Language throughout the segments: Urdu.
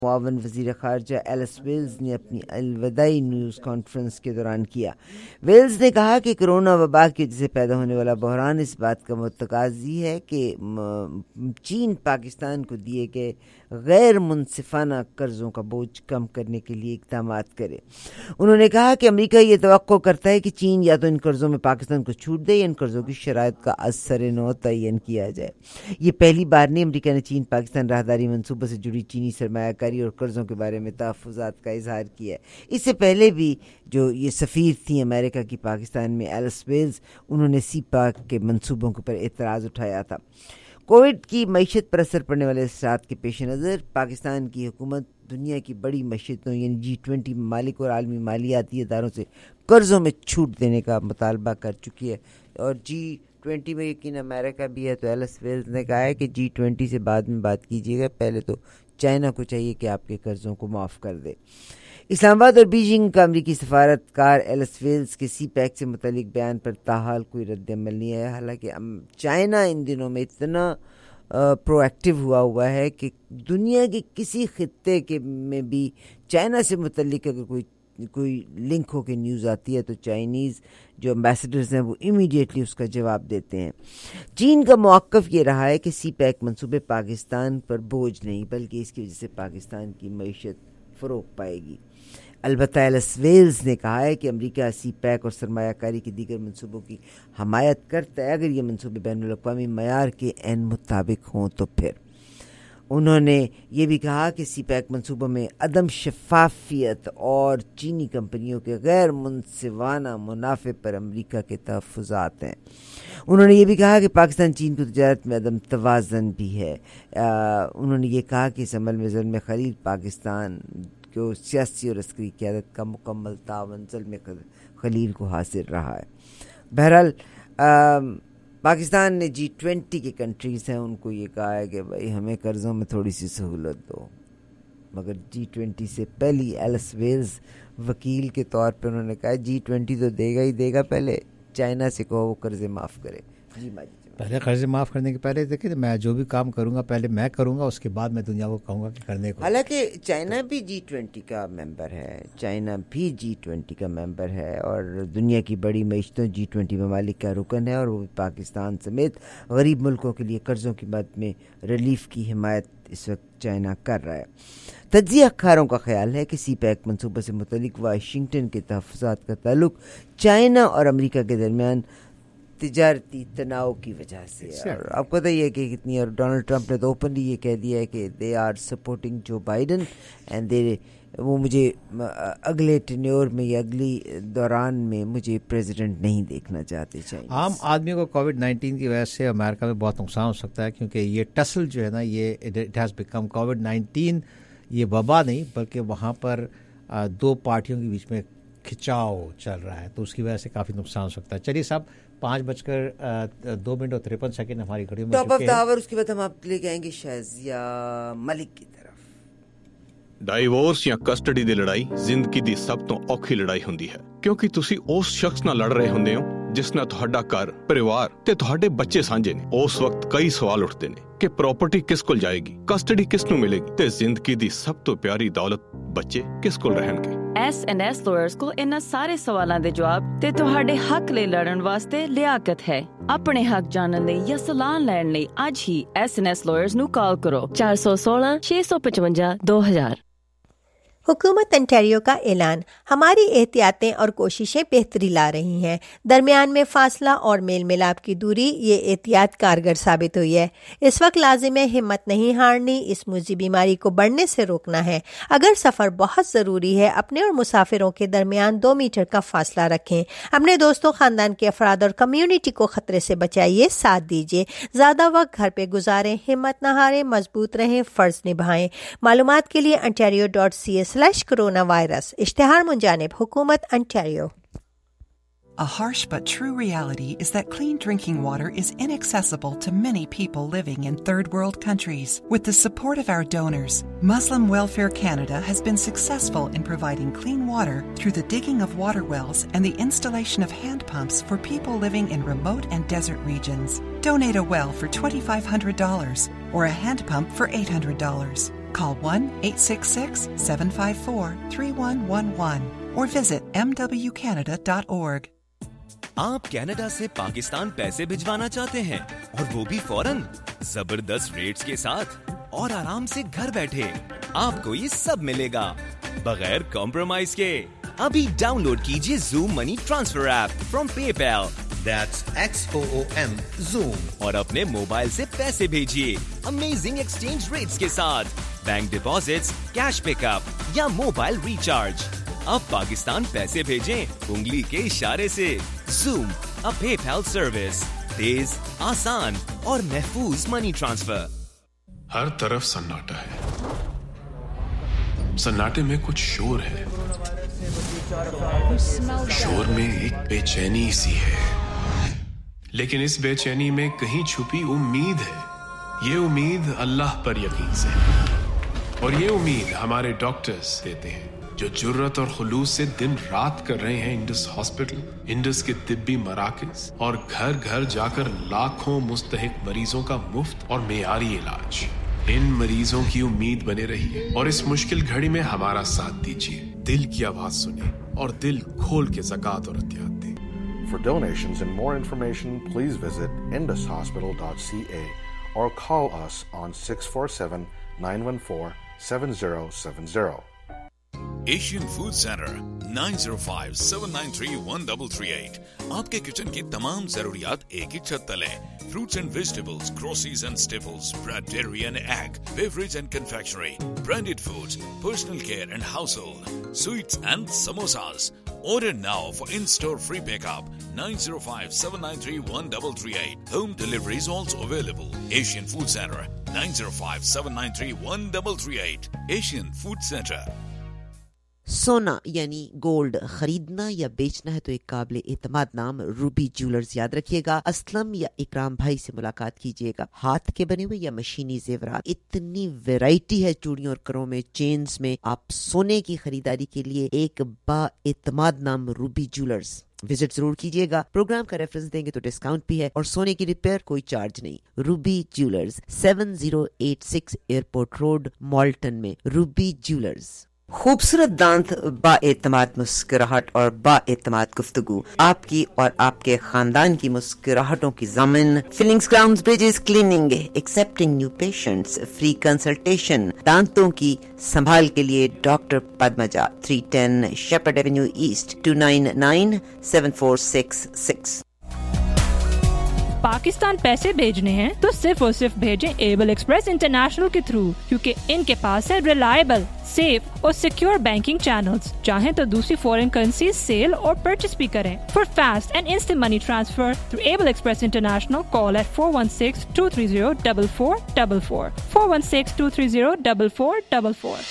معاون وزیر خارجہ ایلس ویلز نے اپنی الوداعی نیوز کانفرنس کے دوران کیا۔ ویلز نے کہا کہ کرونا وبا کی وجہ سے پیدا ہونے والا بحران اس بات کا متقاضی ہے کہ چین پاکستان کو دیے گئے غیر منصفانہ قرضوں کا بوجھ کم کرنے کے لیے اقدامات کرے۔ انہوں نے کہا کہ امریکہ یہ توقع کرتا ہے کہ چین یا تو ان قرضوں میں پاکستان کو چھوٹ دے یا ان قرضوں کی شرائط کا اثر نو تعین کیا جائے۔ یہ پہلی بار نہیں امریکہ نے چین پاکستان راہداری منصوبے سے جڑی چینی سرمایہ کاری اور قرضوں کے بارے میں تحفظات کا اظہار کیا ہے۔ اس سے پہلے بھی جو یہ سفیر تھیں امریکہ کی پاکستان میں ایلس ویلز، انہوں نے سی پیک کے منصوبوں پر اعتراض اٹھایا تھا۔ کووڈ کی معیشت پر اثر پڑنے والے اثرات کے پیش نظر پاکستان کی حکومت دنیا کی بڑی معیشتوں یعنی G20 ممالک اور عالمی مالیاتی اداروں سے قرضوں میں چھوٹ دینے کا مطالبہ کر چکی ہے، اور G20 میں یقین امریکہ بھی ہے۔ تو ایلس ویلز نے کہا ہے کہ G20 سے بعد میں بات کیجیے گا، پہلے تو چائنا کو چاہیے کہ آپ کے قرضوں کو معاف کر دے۔ اسلام آباد اور بیجنگ کا امریکی سفارتکار ایلس ویلز کے سی پیک سے متعلق بیان پر تاحال کوئی رد عمل نہیں ہے، حالانکہ چائنا ان دنوں میں اتنا پرو ایکٹیو ہوا ہے کہ دنیا کے کسی خطے کے میں بھی چائنا سے متعلق اگر کوئی لنک ہو کے نیوز آتی ہے تو چائنیز جو امبیسڈرز ہیں وہ امیڈیٹلی اس کا جواب دیتے ہیں۔ چین کا موقف یہ رہا ہے کہ سی پیک منصوبے پاکستان پر بوجھ نہیں بلکہ اس کی وجہ سے پاکستان کی معیشت فروغ پائے گی۔ البتہ ایلس ویلز نے کہا ہے کہ امریکہ سی پیک اور سرمایہ کاری کے دیگر منصوبوں کی حمایت کرتا ہے اگر یہ منصوبے بین الاقوامی معیار کے عین مطابق ہوں تو پھر۔ انہوں نے یہ بھی کہا کہ سی پیک منصوبوں میں عدم شفافیت اور چینی کمپنیوں کے غیر منصفانہ منافع پر امریکہ کے تحفظات ہیں۔ انہوں نے یہ بھی کہا کہ پاکستان چین کی تجارت میں عدم توازن بھی ہے۔ انہوں نے یہ کہا کہ اس عمل میں ظلم خلیل پاکستان کو سیاسی اور عسکری قیادت کا مکمل تعاون ظلم خلیل کو حاصل رہا ہے۔ بہرحال پاکستان نے G20 کی کنٹریز ہیں ان کو یہ کہا ہے کہ بھائی ہمیں قرضوں میں تھوڑی سی سہولت دو، مگر G20 سے پہلی ایلس ویلز وکیل کے طور پہ انہوں نے کہا G20 تو دے گا پہلے چائنا سے کہو وہ قرضے معاف کرے۔ جی ماجد، پہلے قرضے معاف کرنے کے پہلے دیکھیں میں جو بھی کام کروں گا پہلے میں کروں گا، اس کے بعد میں دنیا کو کہوں گا کہ کرنے کو۔ حالانکہ چائنا بھی G20 کا ممبر ہے اور دنیا کی بڑی معیشتوں G20 ممالک کا رکن ہے، اور وہ پاکستان سمیت غریب ملکوں کے لیے قرضوں کی مد میں ریلیف کی حمایت اس وقت چائنا کر رہا ہے۔ تجزیہ کاروں کا خیال ہے کہ سی پیک منصوبے سے متعلق واشنگٹن کے تحفظات کا تعلق چائنا اور امریکہ کے درمیان تجارتی تناؤ کی وجہ سے ہے۔ اور آپ کو پتہ ہی ہے کہ کتنی، اور ڈونلڈ ٹرمپ نے تو اوپنلی یہ کہہ دیا ہے کہ they are supporting Joe Biden and وہ مجھے اگلے ٹینیور میں یا اگلی دوران میں مجھے پریزیڈنٹ نہیں دیکھنا چاہتے چاہیے۔ عام آدمی کو کووڈ-19 کی وجہ سے امریکہ میں بہت نقصان ہو سکتا ہے، کیونکہ یہ ٹسل جو ہے نا یہ اٹ ہیز بیکم کووڈ-19 یہ وبا نہیں بلکہ وہاں پر دو پارٹیوں کے بیچ میں کھچاؤ چل رہا ہے، تو اس کی وجہ سے کافی نقصان ہو سکتا ہے۔ چلیے صاحب 5:53 ہماری گھڑیوں میں ٹاپ آف دا آور، اس کے بعد ہم آپ لے کے آئیں گے شازیہ ملک کی طرف۔ ਡਾਈਵੋਰਸ ਜਾਂ ਕਸਟਡੀ ਦੀ ਲੜਾਈ ਜ਼ਿੰਦਗੀ ਦੀ ਸਭ ਤੋਂ ਔਖੀ ਲੜਾਈ ਹੁੰਦੀ ਹੈ, ਕਿਉਂਕਿ ਤੁਸੀਂ ਉਸ ਸ਼ਖਸ ਨਾਲ ਲੜ ਰਹੇ ਹੁੰਦੇ ਹੋ ਜਿਸ ਨਾਲ ਤੁਹਾਡਾ ਘਰ, ਪਰਿਵਾਰ ਤੇ ਤੁਹਾਡੇ ਬੱਚੇ ਸਾਂਝੇ ਨੇ। ਉਸ ਵਕਤ ਕਈ ਸਵਾਲ ਉੱਠਦੇ ਨੇ ਕਿ ਪ੍ਰਾਪਰਟੀ ਕਿਸ ਕੋਲ ਜਾਏਗੀ, ਕਸਟਡੀ ਕਿਸ ਨੂੰ ਮਿਲੇਗੀ ਤੇ ਜ਼ਿੰਦਗੀ ਦੀ ਸਭ ਤੋਂ ਪਿਆਰੀ ਦੌਲਤ ਬੱਚੇ ਕਿਸ ਕੋਲ ਰਹਿਣਗੇ। S&S ਲਾਇਰਸ ਕੋਲ ਇਹਨਾਂ ਸਾਰੇ ਸਵਾਲਾਂ ਦੇ ਜਵਾਬ ਤੇ ਤੁਹਾਡੇ ਹੱਕ ਲਈ ਲੜਨ ਵਾਸਤੇ ਲਿਆਕਤ ਹੈ। ਆਪਣੇ ਹੱਕ ਜਾਣਨ ਲਈ ਜਾਂ ਸਲਾਹ ਲੈਣ ਲਈ ਅੱਜ ਹੀ S&S ਲਾਇਰਸ ਨੂੰ ਕਾਲ ਕਰੋ 416 655 2000۔ حکومت انٹیریو کا اعلان، ہماری احتیاطیں اور کوششیں بہتری لا رہی ہیں۔ درمیان میں فاصلہ اور میل ملاپ کی دوری، یہ احتیاط کارگر ثابت ہوئی ہے۔ اس وقت لازم ہے ہمت نہیں ہارنی، اس موذی بیماری کو بڑھنے سے روکنا ہے۔ اگر سفر بہت ضروری ہے اپنے اور مسافروں کے درمیان 2 میٹر کا فاصلہ رکھیں۔ اپنے دوستوں، خاندان کے افراد اور کمیونٹی کو خطرے سے بچائیے، ساتھ دیجیے۔ زیادہ وقت گھر پہ گزاریں، ہمت نہ ہاریں، مضبوط رہیں، فرض نبھائیں۔ معلومات کے لیے ontario.ca/coronavirus۔ اشتہار منجانب حکومت انٹیریو۔ A harsh but true reality is that clean drinking water is inaccessible to many people living in third world countries. With the support of our donors, Muslim Welfare Canada has been successful in providing clean water through the digging of water wells and the installation of hand pumps for people living in remote and desert regions. Donate a well for $2,500 or a hand pump for $800. Call 1-866-754-3111 or visit mwcanada.org. آپ کینیڈا سے پاکستان پیسے بھجوانا چاہتے ہیں اور وہ بھی فوراً زبردست ریٹس کے ساتھ اور آرام سے گھر بیٹھے. آپ کو یہ سب ملے گا بغیر کمپرومائز کے. ابھی ڈاؤن لوڈ کیجئے Zoom money transfer app from PayPal. That's XOOM Zoom. اور اپنے موبائل سے پیسے بھیجیے امیزنگ ایکسچینج ریٹس کے ساتھ. Bank deposits, cash pick up یا موبائل ریچارج. اب پاکستان پیسے بھیجیں انگلی کے اشارے سے. Zoom, a PayPal service. تیز, آسان اور محفوظ منی ٹرانسفر. ہر طرف سناٹا ہے. سناٹے میں کچھ شور ہے. شور میں ایک بے چینی سی ہے, لیکن اس بے چینی میں کہیں چھپی امید ہے. یہ امید اللہ پر یقین سے, اور یہ امید ہمارے ڈاکٹرز دیتے ہیں جو جرت اور خلوص سے دن رات کر رہے ہیں انڈس ہاسپٹل, انڈس کے طبی مراکز اور گھر گھر جا کر لاکھوں مستحق مریضوں کا مفت اور معیاری علاج. ان مریضوں کی امید بنے رہیے اور اس مشکل گھڑی میں ہمارا ساتھ دیجیے. دل کی آواز سنیں اور دل کھول کے زکوٰۃ اور عطیات دیں. For donations and more information, please visit indushospital.ca or call us on 647-914-7070. Asian food centre 9057931338. آپ کے کچن کی تمام ضروریات ایک ہی چھت تلے. Fruits and vegetables, groceries and staples, bread, dairy and egg, beverage and confectionery, branded foods, personal care and household, sweets and samosas. Order now for in-store free pickup. 9057931338. Home delivery is also available. Asian Food Center 9057931338. Asian Food Center. سونا یعنی گولڈ خریدنا یا بیچنا ہے تو ایک قابل اعتماد نام روبی جیولرز یاد رکھیے گا. اسلم یا اکرام بھائی سے ملاقات کیجیے گا. ہاتھ کے بنے ہوئے یا مشینی زیورات, اتنی ویرائٹی ہے چوڑیوں اور کروں میں, چینز میں. آپ سونے کی خریداری کے لیے ایک با اعتماد نام روبی جیولرز وزٹ ضرور کیجیے گا. پروگرام کا ریفرنس دیں گے تو ڈسکاؤنٹ بھی ہے, اور سونے کی ریپیئر کوئی چارج نہیں. Ruby jewellers 7086 airport road, Malton میں. Ruby jewellers. خوبصورت دانت, با اعتماد مسکراہٹ اور با اعتماد گفتگو, آپ کی اور آپ کے خاندان کی مسکراہٹوں کی ضامن. Fillings, crowns, bridges, cleaning, accepting new patients, free consultation. دانتوں کی سنبھال کے لیے doctor Padmaja, 310 Shepherd avenue east, 29974666. Pakistan پیسے بھیجنے ہیں تو صرف اور صرف بھیجیں ایبل ایکسپریس انٹرنیشنل کے تھرو, کیونکہ ان کے پاس ہے ریلائبل, سیف اور سیکیور بینکنگ چینلز. چاہیں تو دوسری فورن کرنسی سیل اور پرچیز بھی کریں. For fast and instant money transfer through Able Express international, call at 416-230-4444, 416-230-4444.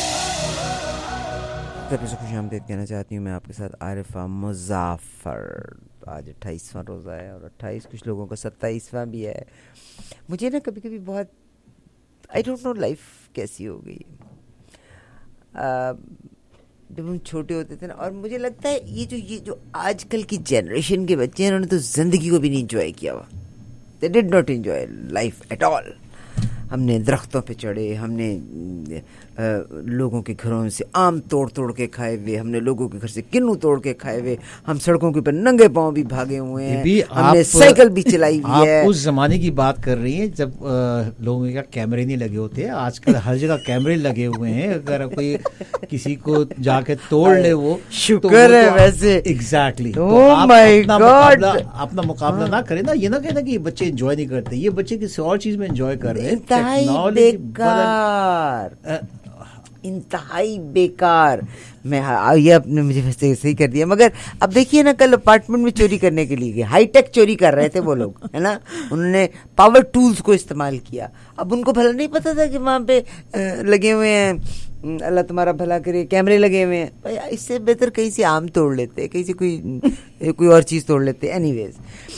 خوش آمدید کہنا چاہتی ہوں میں آپ کے ساتھ عارفہ مظفر. آج 28واں روزہ ہے اور 28 کچھ لوگوں کا 27واں بھی ہے. مجھے نا کبھی کبھی بہت آئی ڈونٹ نو لائف کیسی ہو گئی جب ہم چھوٹے ہوتے تھے نا, اور مجھے لگتا ہے یہ جو آج کل کی جنریشن کے بچے ہیں انہوں نے تو زندگی کو بھی نہیں انجوائے کیا ہوا. They did not enjoy life at all. ہم نے درختوں پہ چڑھے, ہم نے لوگوں کے گھروں سے آم توڑ کے کھائے ہوئے, ہم نے لوگوں کے گھر سے کنو توڑ کے کھائے ہوئے, ہم سڑکوں کے اوپر ننگے پاؤں بھی بھاگے ہوئے ہیں, ہم نے سائیکل بھی چلائی ہوئی ہے. آپ اس زمانے کی بات کر رہی ہیں جب لوگوں کے کیمرے نہیں لگے ہوتے. آج کل ہر جگہ کیمرے لگے ہوئے ہیں. اگر کوئی کسی کو جا کے توڑ لے وہ شکر ہے ویسے. ایگزیکٹلی. اپنا مقابلہ نہ کریں نا, یہ نہ کہنا کہ بچے انجوائے نہیں کرتے. یہ بچے کسی اور چیز میں انجوائے کر رہے ہیں. انتہائی بیکار. میں یہ آپ نے مجھے صحیح کر دیا. مگر اب دیکھیے نا, کل اپارٹمنٹ میں چوری کرنے کے لیے گئے, ہائی ٹیک چوری کر رہے تھے وہ لوگ, ہے نا. انہوں نے پاور ٹولز کو استعمال کیا. اب ان کو بھلا نہیں پتا تھا کہ وہاں پہ لگے ہوئے ہیں, اللہ تمہارا بھلا کرے, کیمرے لگے ہوئے ہیں. اس سے بہتر کہیں سے آم توڑ لیتے, کہیں سے کوئی اور چیز توڑ لیتے. اینی ویز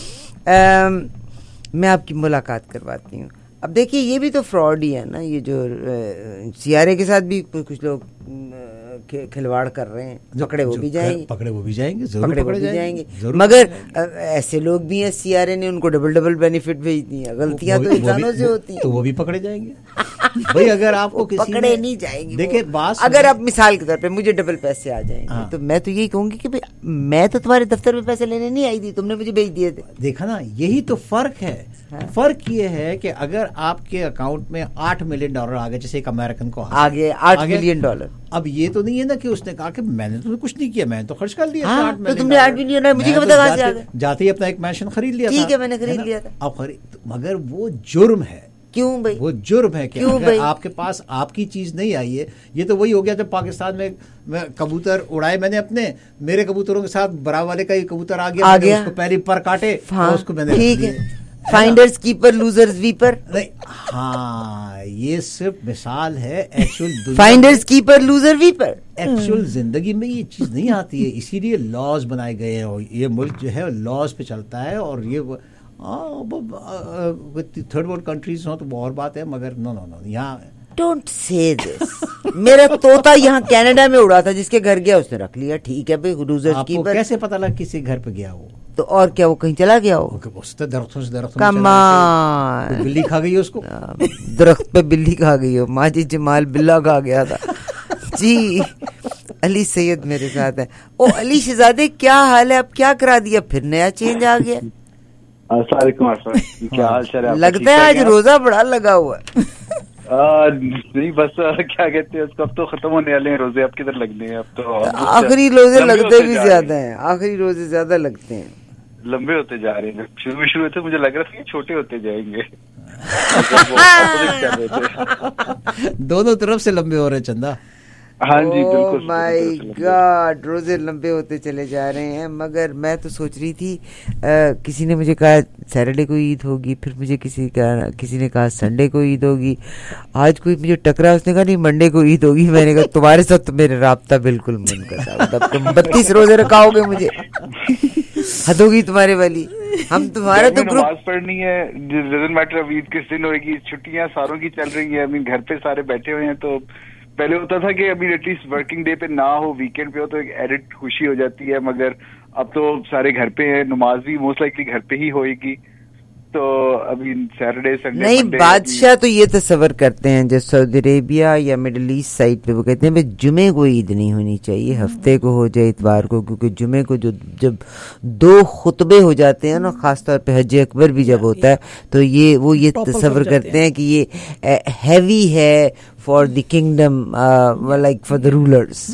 میں آپ کی ملاقات کرواتی ہوں. اب دیکھیے یہ بھی تو فراڈ ہی ہے نا. یہ جو سیارے کے ساتھ بھی کچھ لوگ खिलवाड़ कर रहे हैं, पकड़े वो भी जाएंगे, जरूर पकड़े जाएंगे। मगर ऐसे लोग भी हैं, CRA ने उनको डबल बेनिफिट भेज दिया। गलतियां तो इंसानों से होती हैं, तो वो भी पकड़े जाएंगे। भाई अगर आपको किसी पकड़े नहीं जाएंगे। देखिए बात, अगर आप मिसाल के तौर पे मुझे डबल पैसे आ जाएंगे तो मैं तो यही कहूंगी कि भाई मैं तो तुम्हारे दफ्तर में पैसे लेने नहीं आई थी, तुमने मुझे भेज दिए थे। देखा ना, यही तो फर्क है। फर्क ये है कि अगर आपके अकाउंट में $8 मिलियन आ गए, जैसे एक अमेरिकन को आ गए $8 मिलियन, अब ये तो नहीं है ना कि उसने कहा कि मैंने तो कुछ नहीं किया, मैंने तो खर्च कर लिया। तो तुमने $8 मिलियन, मुझे क्या पता कहां से आ गए। जाते ही अपना एक मैंशन खरीद लिया। ठीक है, मैंने खरीद लिया था। अब मगर वो जुर्म है। क्यों भाई? वो जुर्म है कि अगर आपके पास आपकी चीज नहीं आई है। ये तो वही हो गया जब पाकिस्तान में कबूतर उड़ाए मैंने अपने, मेरे कबूतरों के साथ बराबर वाले का ही कबूतर आ गया, उसको पहले पर काटे, उसको मैंने ठीक है, फाइंडर्स कीपर लूजर्स वीपर नहीं। हाँ, ये सिर्फ मिसाल है, actual finders keeper loser weeper actual जिंदगी में ये चीज नहीं आती है। इसीलिए लॉज बनाए गए हैं और ये मुल्क जो है लॉज पे चलता है। और ये थर्ड वर्ल्ड कंट्रीज हो तो वो और बात है, मगर नो यहाँ डोंट से दिस। मेरा तोता यहाँ कनाडा में उड़ा था, जिसके घर गया उसने रख लिया, ठीक है भाई। लूजर्स कीपर कैसे पता लगा किसी घर पे गया वो? तो और क्या, वो कहीं चला गया हो? दरख्तों से कमाल, बिल्ली खा गई उसको। दरख्त पे बिल्ली खा गई हो, माजी जमाल बिल्ला खा गया था जी। अली सैयद मेरे साथ है। ओ अली शहजादे, क्या हाल है? अब क्या करा दिया, फिर नया चेंज आ गया? क्या हाल चाल है? लगता है आज रोजा बड़ा लगा हुआ है। नहीं बस क्या कहते हैं उसको, अब तो खत्म होने वाले हैं रोजे, अब किधर लगने हैं? अब तो आखिरी रोजे लगते भी ज्यादा हैं, आखिरी रोजे ज्यादा लगते हैं, लंबे होते जा रहे हैं। शुरू में तो मुझे लग रहा था कि छोटे होते जाएंगे। दोनों तरफ से लंबे हो रहे चंदा। हाँ जी बिल्कुल। माय गॉड, रोजे लंबे होते चले जा रहे हैं। मगर मैं तो सोच रही थी, किसी ने मुझे कहा सैटरडे को ईद होगी, फिर मुझे किसी ने कहा संडे को ईद होगी, आज कोई मुझे टकरा, उसने कहा नहीं मंडे को ईद होगी। मैंने कहा तुम्हारे साथ तो मेरा राब्ता बिल्कुल मुनक़ता, तब तुम 32 रोजे रखाओगे मुझे, हद होगी तुम्हारे वाली। हम तुम्हारा तो ग्रुप नमाज पढ़नी है, डजंट मैटर अब ईद किस दिन होगी, छुट्टियां सारों की चल रही है, घर पे सारे बैठे हुए हैं। तो पहले होता था कि अभी एटलीस्ट वर्किंग डे पे ना हो, वीकेंड पे हो तो एक एडिट खुशी हो जाती है, मगर अब तो सारे घर पे हैं, नमाज भी मोस्ट लाइकली घर पे ही होएगी। तो अभी सैटरडे संडे नहीं, बादशाह तो ये तस्वर करते हैं जो सऊदी अरेबिया या मिडिल ईस्ट साइड पे, वो कहते हैं भाई जुमे को ईद नहीं होनी चाहिए, हफ्ते को हो जाए, इतवार को, क्योंकि जुमे को जब 2 खुतबे हो जाते हैं ना, खासतौर पे हज अकबर भी जब होता है, तो ये तस्वर करते हैं कि ये हैवी है for the kingdom, like for the rulers.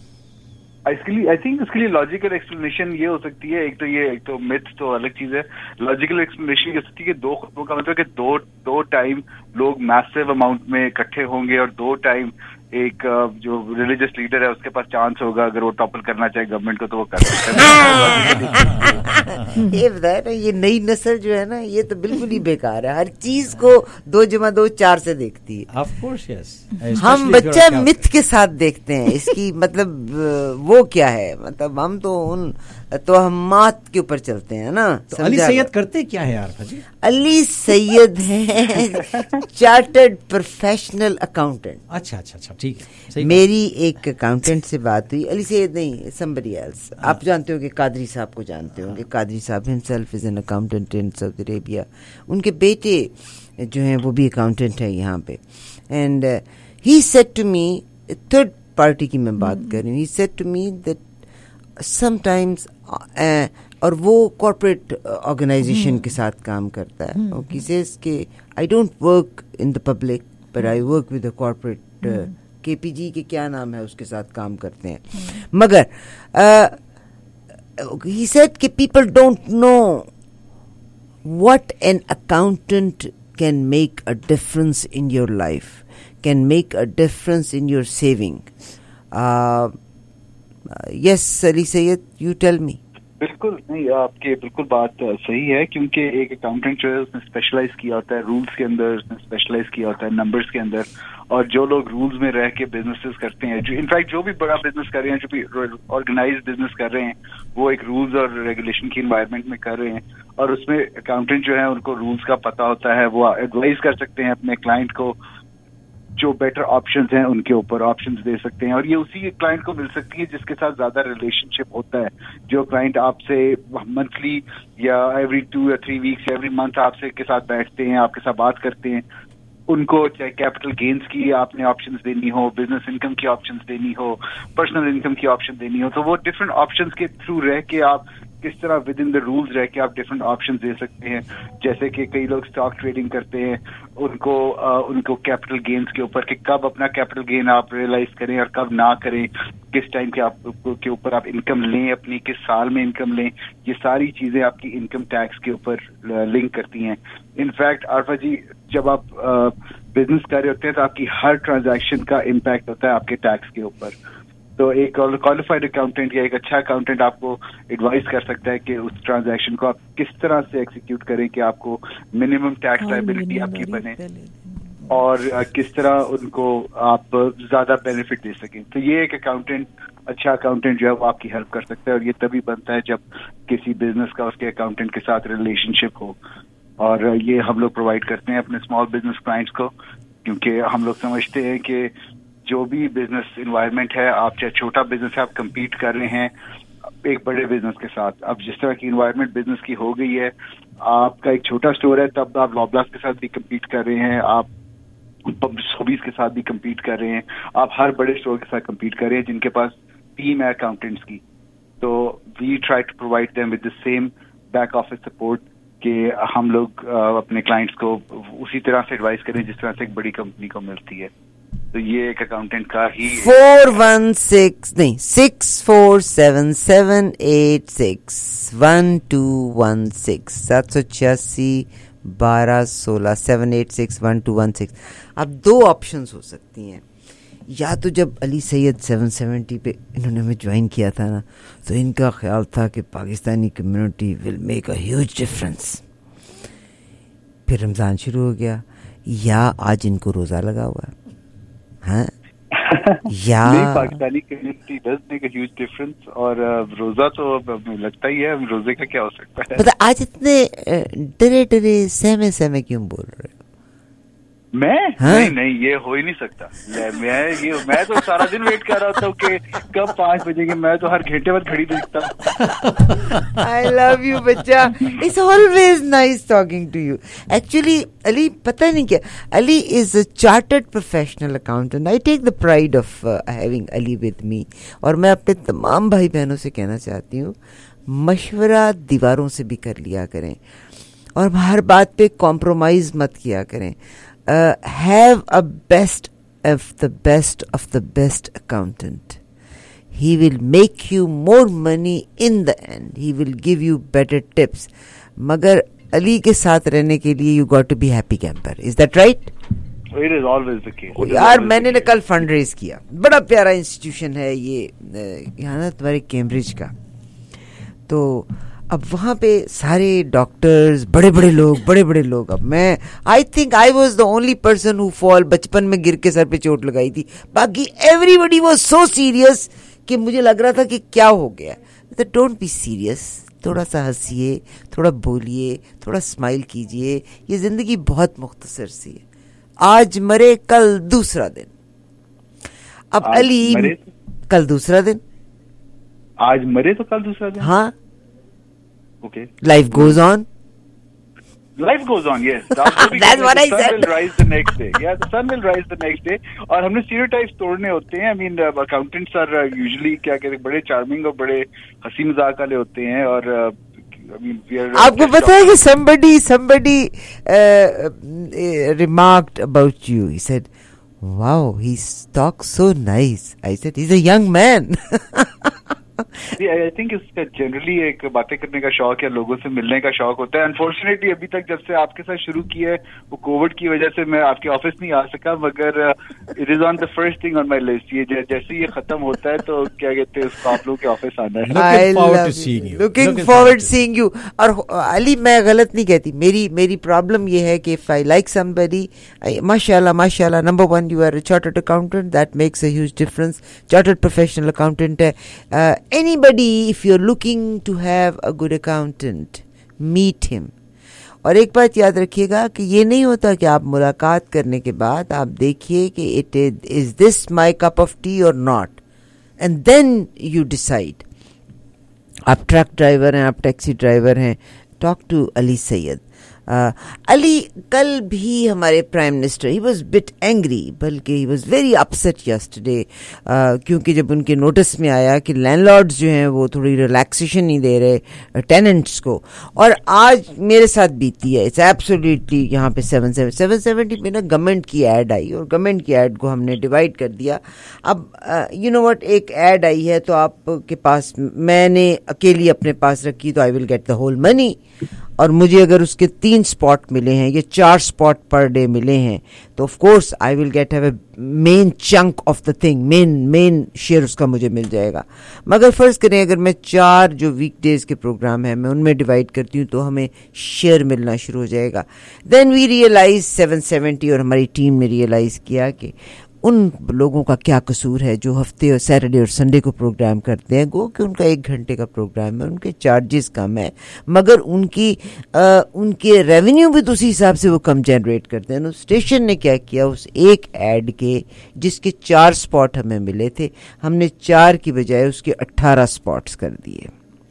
I think इसके लिए लॉजिकल एक्सप्लेनेशन ये हो सकती है, एक तो मिथ तो अलग चीज है, लॉजिकल एक्सप्लेनेशन ये हो सकती है कि 2 खुतबों का मतलब कि दो टाइम लोग मैसिव अमाउंट में इकट्ठे होंगे और 2 टाइम एक जो रिलीजियस लीडर है उसके पास चांस होगा, अगर वो टॉपल करना चाहे गवर्नमेंट को तो वो कर सकता है। ये बताया ना, ये नई नस्ल जो है ना, ये तो बिल्कुल ही बेकार है, हर चीज को 2 × 2 4 से देखती है। ऑफ कोर्स यस, हम बच्चा मिथ के साथ देखते हैं, इसकी मतलब वो क्या है, मतलब हम तो उन तोहमात के ऊपर चलते हैं ना। तो अली सैयद करते क्या है यार भाजी? अली सैयद है चार्टर्ड प्रोफेशनल अकाउंटेंट। अच्छा, ठीक है। मेरी एक अकाउंटेंट से बात हुई, अली सैयद नहीं, somebody else। आप जानते हो कि कादरी साहब को जानते होंगे, कादरी साहब himself is an accountant in Saudi Arabia। उनके बेटे जो हैं वो भी अकाउंटेंट है यहाँ पे। And he said to me, third party की मैं बात कर रही हूँ, he said to me that sometimes और वो कॉर्पोरेट ऑर्गेनाइजेशन के साथ काम करता है, और he says कि I don't work in the public but I work with a corporate KPG के क्या नाम है उसके साथ काम करते हैं। मगर he said कि people don't know what an accountant can make a difference in your life, can make a difference in your saving. Yes, Ali Sayyed, you tell me. बिल्कुल नहीं, आपके बिल्कुल बात सही है, क्योंकि एक अकाउंटेंट जो है उसने स्पेशलाइज किया होता है रूल्स के अंदर, उसने स्पेशलाइज किया होता है नंबर्स के अंदर, और जो लोग रूल्स में रह के बिजनेसेस करते हैं, जो इनफैक्ट जो भी बड़ा बिजनेस कर रहे हैं, जो भी ऑर्गेनाइज्ड बिजनेस कर रहे हैं, वो एक रूल्स और रेगुलेशन की एनवायरनमेंट में कर रहे हैं, और उसमें अकाउंटेंट जो है उनको रूल्स का पता होता है, वो एडवाइस कर सकते हैं अपने क्लाइंट को जो बेटर ऑप्शंस हैं उनके ऊपर ऑप्शंस दे सकते हैं, और ये उसी क्लाइंट को मिल सकती है जिसके साथ ज्यादा रिलेशनशिप होता है. जो क्लाइंट आपसे मंथली या एवरी 2 या 3 वीक्स एवरी मंथ आपसे के साथ बैठते हैं, आपके साथ बात करते हैं, उनको चाहे कैपिटल गेन्स की आपने ऑप्शंस देनी हो, बिजनेस इनकम की ऑप्शंस देनी हो, पर्सनल इनकम की ऑप्शन देनी हो, तो वो डिफरेंट ऑप्शंस के थ्रू रह के आप किस तरह विद इन द रूल्स रह के आप डिफरेंट ऑप्शंस दे सकते हैं. जैसे कि कई लोग स्टॉक ट्रेडिंग करते हैं, उनको कैपिटल गेन्स के ऊपर कि कब अपना कैपिटल गेन आप रियलाइज करें और कब ना करें, किस टाइम के ऊपर आप इनकम लें अपनी, किस साल में इनकम लें, ये सारी चीजें आपकी इनकम टैक्स के ऊपर लिंक करती हैं. इनफैक्ट आरफा जी, जब आप बिजनेस कर रहे होते हैं तो आपकी हर ट्रांजैक्शन का इम्पैक्ट होता है आपके टैक्स के ऊपर. तो एक क्वालिफाइड अकाउंटेंट या एक अच्छा अकाउंटेंट आपको एडवाइस कर सकता है कि उस ट्रांजैक्शन को आप किस तरह से एग्जीक्यूट करें कि आपको मिनिमम टैक्स लायबिलिटी आपकी बने और किस तरह उनको आप ज्यादा बेनिफिट दे सकें. तो ये एक अकाउंटेंट, अच्छा अकाउंटेंट जो है वो आपकी हेल्प कर सकता है, और ये तभी बनता है जब किसी बिजनेस का उसके अकाउंटेंट के साथ रिलेशनशिप हो. और ये हम लोग प्रोवाइड करते हैं अपने स्मॉल बिजनेस क्लाइंट्स को, क्योंकि हम लोग समझते हैं कि जो भी बिजनेस इन्वायरमेंट है, आप चाहे छोटा बिजनेस है, आप compete कर रहे हैं एक बड़े बिजनेस के साथ. अब जिस तरह की इन्वायरमेंट बिजनेस की हो गई है, आपका एक छोटा स्टोर है तब आप लॉबलास के साथ भी compete कर रहे हैं, आप सोबीज के साथ भी compete कर रहे हैं, आप हर बड़े स्टोर के साथ compete कर रहे हैं जिनके पास टीम है अकाउंटेंट्स की. तो we try to provide them with the same back office support कि हम लोग अपने क्लाइंट्स को उसी तरह से एडवाइस करें जिस तरह से एक बड़ी कंपनी को मिलती है. तो ये एक अकाउंटेंट का ही 416-647-816-786-1216. अब दो ऑप्शंस हो सकती हैं. या तो जब अली सैयद 770 पे इन्होंने हमें ज्वाइन किया था ना, तो इनका ख्याल था कि Pakistani community will make a huge difference. फिर रमज़ान शुरू हो गया, या आज इनको रोज़ा लगा हुआ है. हाँ या Pakistani community does make a huge difference, और रोजा तो लगता ही है. रोजे का क्या हो सकता है. मतलब आज इतने डरे सहमे क्यों बोल रहे हो? मैं हाँ? नहीं ये हो ही नहीं सकता. मैं तो सारा दिन वेट कर रहा था कि कब 5 बजेंगे. मैं तो हर घंटे बाद घड़ी देखता हूँ. I love you बच्चा. It's always nice talking to you. Actually Ali, पता नहीं क्या, Ali is a chartered professional accountant. I take the pride of having Ali with me. और मैं अपने तमाम भाई बहनों से कहना चाहती हूँ, मशवरा दीवारों से भी कर लिया करें और हर बात पे कॉम्प्रोमाइज मत किया करें. Have a best of the best accountant. He will make you more money in the end. He will give you better tips. मगर अली के साथ रहने के लिए you got to be happy camper. Is that right? It is always the case. यार मैंने ना कल फंड रेज किया. बड़ा प्यारा इंस्टीट्यूशन है ये यहाँ ना तुम्हारे कैम्ब्रिज का. तो अब वहाँ पे सारे डॉक्टर्स, बड़े बड़े लोग. अब मैं I think I was the only person who fall. बचपन में गिर के सर पे चोट लगाई थी. बाकी एवरीबडी वॉज सो सीरियस कि मुझे लग रहा था कि क्या हो गया. तो डोंट बी सीरियस. थोड़ा सा हंसिए, थोड़ा बोलिए, थोड़ा स्माइल कीजिए. ये जिंदगी बहुत मुख्तसर सी है. आज मरे कल दूसरा दिन. अब अली कल दूसरा दिन, आज मरे तो कल दूसरा दिन. हाँ. Okay. Life goes on. Life goes on, yes. That's what I said. The sun will rise the next day. Yeah, the sun will rise the next day. और हमने stereotypes तोड़ने होते हैं. I mean, accountants are usually क्या कहते हैं, बड़े charming और बड़े हंसी मजाक वाले होते हैं. और I mean, we are. आपको पता है कि somebody remarked about you. He said, "Wow, he talks so nice." I said, "He's a young man." I think इसका जनरली एक बातें करने का शौक या लोगों से मिलने का शौक होता है. अनफॉर्चुनेटली अभी तक जब से आपके साथ शुरू किया है वो कोविड की वजह से मैं आपके ऑफिस नहीं आ सका, मगर it is on the first thing on my list. ये जैसे ये खत्म होता है तो क्या कहते हैं उसको आप लोगों के ऑफिस आना है. Looking forward seeing you. और अली मैं गलत नहीं कहती. मेरी प्रॉब्लम ये है कि इफ आई लाइक समबडी, माशाल्लाह, number 1 you are a chartered accountant, that makes a huge difference. Chartered professional accountant है. Anybody, if you're looking to have a good accountant, meet him. اور ایک بات یاد رکھیے گا کہ یہ نہیں ہوتا کہ آپ ملاقات کرنے کے بعد آپ دیکھیے کہ it is this my cup of tea or not, and then you decide. آپ ٹرک ڈرائیور ہیں، آپ ٹیکسی ڈرائیور ہیں، ٹاک ٹو علی سید. علی کل بھی ہمارے prime minister he was but angry, بلکہ he was very upset yesterday, کیونکہ جب ان کے نوٹس میں آیا کہ لینڈ لارڈز جو ہیں وہ تھوڑی ریلیکسیشن نہیں دے رہے ٹیننٹس کو. اور آج میرے ساتھ بیتی ہے، اٹس ایبسولیٹلی یہاں پہ 770 پہ نا گورنمنٹ کی ایڈ آئی، اور گورنمنٹ کی ایڈ کو ہم نے ڈیوائڈ کر دیا. اب یو نو واٹ، ایک ایڈ آئی ہے تو آپ کے پاس، میں نے اکیلی اپنے پاس رکھی تو آئی ول گیٹ دا ہول منی، اور مجھے اگر اس کے 3 اسپاٹ ملے ہیں یا 4 اسپاٹ پر ڈے ملے ہیں تو of course I will get have a main chunk of the thing, main share اس کا مجھے مل جائے گا. مگر فرض کریں اگر میں 4 جو ویک ڈیز کے پروگرام ہیں میں ان میں ڈیوائڈ کرتی ہوں تو ہمیں شیئر ملنا شروع ہو جائے گا. دین وی ریئلائز 770، اور ہماری ٹیم نے ریئلائز کیا کہ ان لوگوں کا کیا قصور ہے جو ہفتے اور سیٹرڈے اور سنڈے کو پروگرام کرتے ہیں. گو کہ ان کا 1 گھنٹے کا پروگرام ہے، ان کے چارجز کم ہیں، مگر ان کے ریونیو بھی تو اسی حساب سے وہ کم جنریٹ کرتے ہیں. اسٹیشن نے کیا کیا، اس ایک ایڈ کے جس کے 4 اسپاٹ ہمیں ملے تھے، ہم نے 4 کی بجائے اس کے 18 اسپاٹس کر دیے.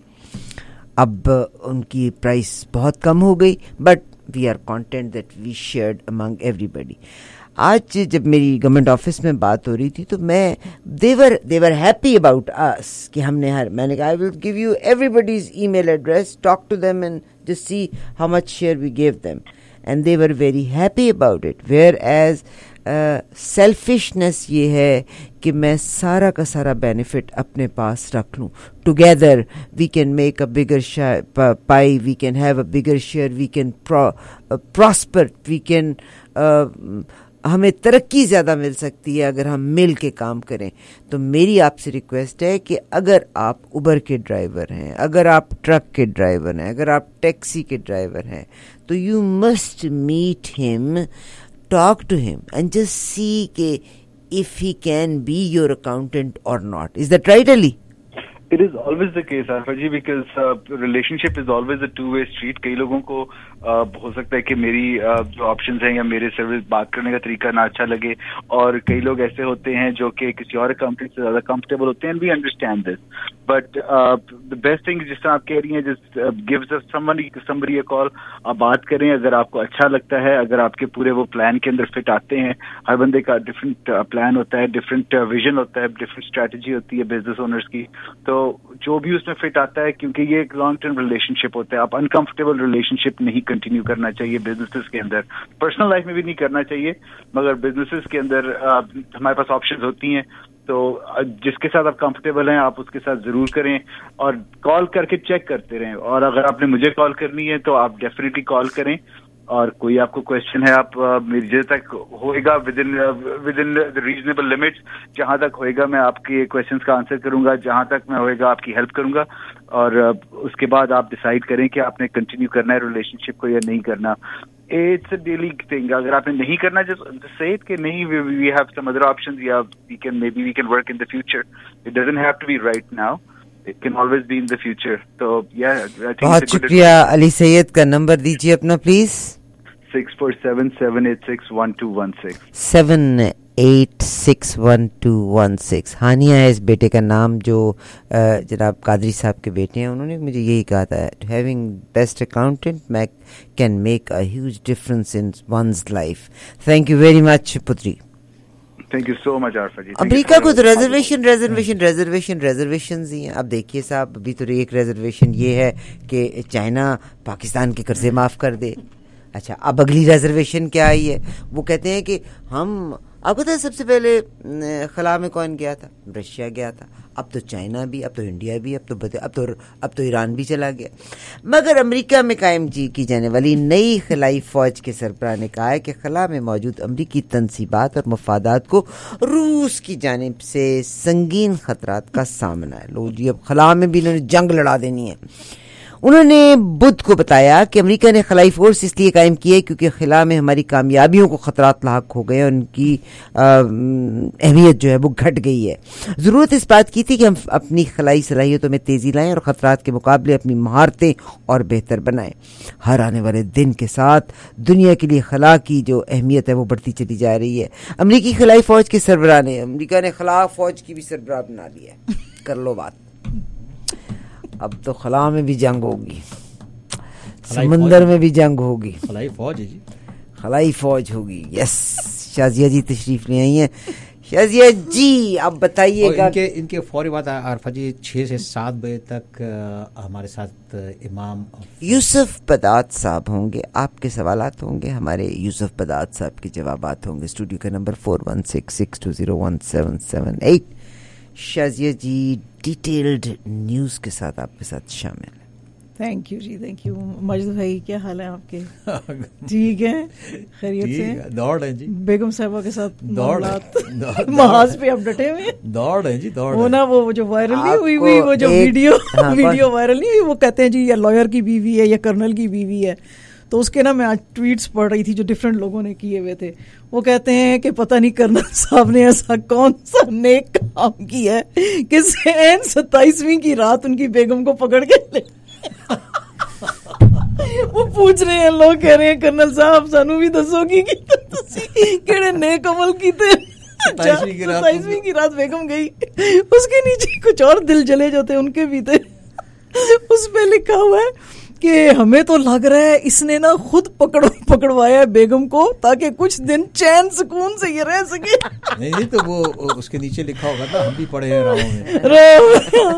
اب ان کی پرائس بہت کم ہو گئی، but we are content that we shared among ایوری بڈی. آج جب میری گورنمنٹ آفس میں بات ہو رہی تھی تو they were happy about us کہ ہم نے میں نے کہا I will give you everybody's email address, talk to them and just see how much share we gave them, and they were very happy about it. Whereas selfishness یہ ہے کہ میں سارا کا سارا بینیفٹ اپنے پاس رکھ لوں. Together we can make a bigger pie, we can have a bigger share, we can prosper, we can ہمیں ترقی زیادہ مل سکتی ہے اگر ہم مل کے کام کریں. تو میری آپ سے ریکویسٹ ہے کہ اگر آپ اوبر کے ڈرائیور ہیں، اگر آپ ٹرک کے ڈرائیور ہیں، اگر آپ ٹیکسی کے ڈرائیور ہیں تو you must meet him, talk to him and just see کہ if he can be your accountant or not. Is that right, Ali? It is always the case, Arfa ji, because relationship is always a two-way street. کئی لوگوں کو ہو سکتا ہے کہ میری جو آپشنز ہیں یا میرے سروس بات کرنے کا طریقہ نہ اچھا لگے، اور کئی لوگ ایسے ہوتے ہیں جو کہ کسی اور اکاؤنٹنٹ سے زیادہ کمفرٹیبل ہوتے ہیں. We understand this, but the best thing جس طرح آپ کہہ رہی ہیں، جس gives us somebody a call، آپ بات کریں. اگر آپ کو اچھا لگتا ہے، اگر آپ کے پورے وہ پلان کے اندر فٹ آتے ہیں، ہر بندے کا ڈفرینٹ پلان ہوتا ہے، ڈفرینٹ ویژن ہوتا ہے، ڈفرینٹ اسٹریٹجی ہوتی ہے بزنس اونرس کی، تو جو بھی اس میں فٹ آتا ہے، کیونکہ یہ ایک لانگ ٹرم ریلیشن شپ ہوتا ہے. آپ انکمفرٹیبل ریلیشن شپ نہیں کنٹینیو کرنا چاہیے بزنسز کے اندر، پرسنل لائف میں بھی نہیں کرنا چاہیے، مگر بزنسز کے اندر ہمارے پاس آپشنز ہوتی ہیں. تو جس کے ساتھ آپ کمفرٹیبل ہیں آپ اس کے ساتھ ضرور کریں، اور کال کر کے چیک کرتے رہیں. اور اگر آپ نے مجھے کال کرنی ہے تو آپ ڈیفینیٹلی کال کریں، اور کوئی آپ کو کوشچن ہے آپ میری جہاں تک ہوئے گا ود ان ریزنیبل لمٹس، جہاں تک ہوئے گا میں آپ کے کوشچنس کا آنسر کروں گا، جہاں تک میں ہوئے گا آپ کی ہیلپ کروں گا. اور اس کے بعد آپ ڈیسائیڈ کریں کہ آپ نے کنٹینیو کرنا ہے ریلیشن شپ کو یا نہیں کرنا. It's a daily thing. اگر آپ نے نہیں کرنا جسٹ سے اٹ کہ نہیں، we have some other options, یا we can work in the future. It doesn't have to be right now, it can always be in the future. تو بہت شکریہ. علی سید کا نمبر دیجیے اپنا پلیز. 647-786-1216. 786-1216. ہانیہ ہے اس بیٹے کا نام، جو جناب قادری صاحب کے بیٹے ہیں. انہوں نے مجھے یہی کہا تھا، having best accountant can make a huge difference in one's life. Thank you very much پتری. Thank you so much Arfa ji. America کو تو ریزرویشنز ہی ہیں. اب دیکھیے صاحب، ابھی تو ایک ریزرویشن یہ ہے کہ چائنا پاکستان کے قرضے معاف کر دے. اچھا، اب اگلی ریزرویشن کیا آئی ہے؟ وہ کہتے ہیں کہ ہم، آپ کو پتہ ہے سب سے پہلے خلا میں کون گیا تھا؟ رشیا گیا تھا. اب تو چائنا بھی، اب تو انڈیا بھی، اب تو ایران بھی چلا گیا. مگر امریکہ میں قائم کی جانے والی نئی خلائی فوج کے سربراہ نے کہا ہے کہ خلا میں موجود امریکی تنصیبات اور مفادات کو روس کی جانب سے سنگین خطرات کا سامنا ہے. لو جی، اب خلا میں بھی انہوں نے جنگ لڑا دینی ہے. انہوں نے بدھ کو بتایا کہ امریکہ نے خلائی فورس اس لیے قائم کی ہے کیونکہ خلا میں ہماری کامیابیوں کو خطرات لاحق ہو گئے اور ان کی اہمیت جو ہے وہ گھٹ گئی ہے. ضرورت اس بات کی تھی کہ ہم اپنی خلائی صلاحیتوں میں تیزی لائیں اور خطرات کے مقابلے اپنی مہارتیں اور بہتر بنائیں. ہر آنے والے دن کے ساتھ دنیا کے لیے خلا کی جو اہمیت ہے وہ بڑھتی چلی جا رہی ہے. امریکی خلائی فوج کے سربراہ نے امریکہ نے خلا فوج کی بھی سربراہ بنا لیا ہے. کر لو بات. اب تو خلا میں بھی جنگ ہوگی, سمندر میں بھی جنگ ہوگی, خلائی فوج ہے جی, خلائی فوج ہوگی. یس, شازیہ جی تشریف لے آئی ہیں. شازیہ جی آپ بتائیے گا. ان کے فوری بعد عارفہ جی 6 سے 7 بجے تک ہمارے ساتھ امام یوسف بدعت صاحب ہوں گے. آپ کے سوالات ہوں گے, ہمارے یوسف بدعت صاحب کے جوابات ہوں گے. اسٹوڈیو کا number 4166201778. Shazia ji detailed news کے ساتھ آپ کے ساتھ شامل ہیں. Thank you ji, thank you. Majid بھائی کیا حال ہے آپ کے؟ ٹھیک ہے, خیریت سے؟ دوڑ ہے جی, بیگم صاحبہ کے ساتھ محاذ پہ اب ڈٹے ہوئے. دوڑ ہے جی, دوڑ. وہ نا وہ جو وائرل نہیں ہوئی وہ جو ویڈیو وائرل نہیں ہوئی, وہ کہتے ہیں جی یا لائر کی بیوی ہے یا کرنل کی بیوی ہے. تو اس کے نا میں آج ٹویٹس پڑھ رہی تھی جو ڈفرینٹ لوگوں نے کیے ہوئے تھے. وہ کہتے ہیں کہ پتہ نہیں کرنل صاحب نے ایسا کون سا نیک کام کیا ہے کہ 27ویں کی رات ان کی بیگم کو پکڑ کے لے. وہ پوچھ رہے ہیں, لوگ کہہ رہے ہیں کرنل صاحب سانو بھی دسو گی کہڑے نیک عمل کیتے. 27ویں کی رات بیگم گئی, اس کے نیچے کچھ اور دل جلے جو تھے ان کے بھی تھے. اس پہ لکھا ہوا ہے کہ ہمیں تو لگ رہا ہے اس نے نا خود پکڑوایا ہے بیگم کو تاکہ کچھ دن چین سکون سے یہ رہ سکے. نہیں تو وہ اس کے نیچے لکھا ہوگا نا, ہم بھی پڑھے ہیں راہوں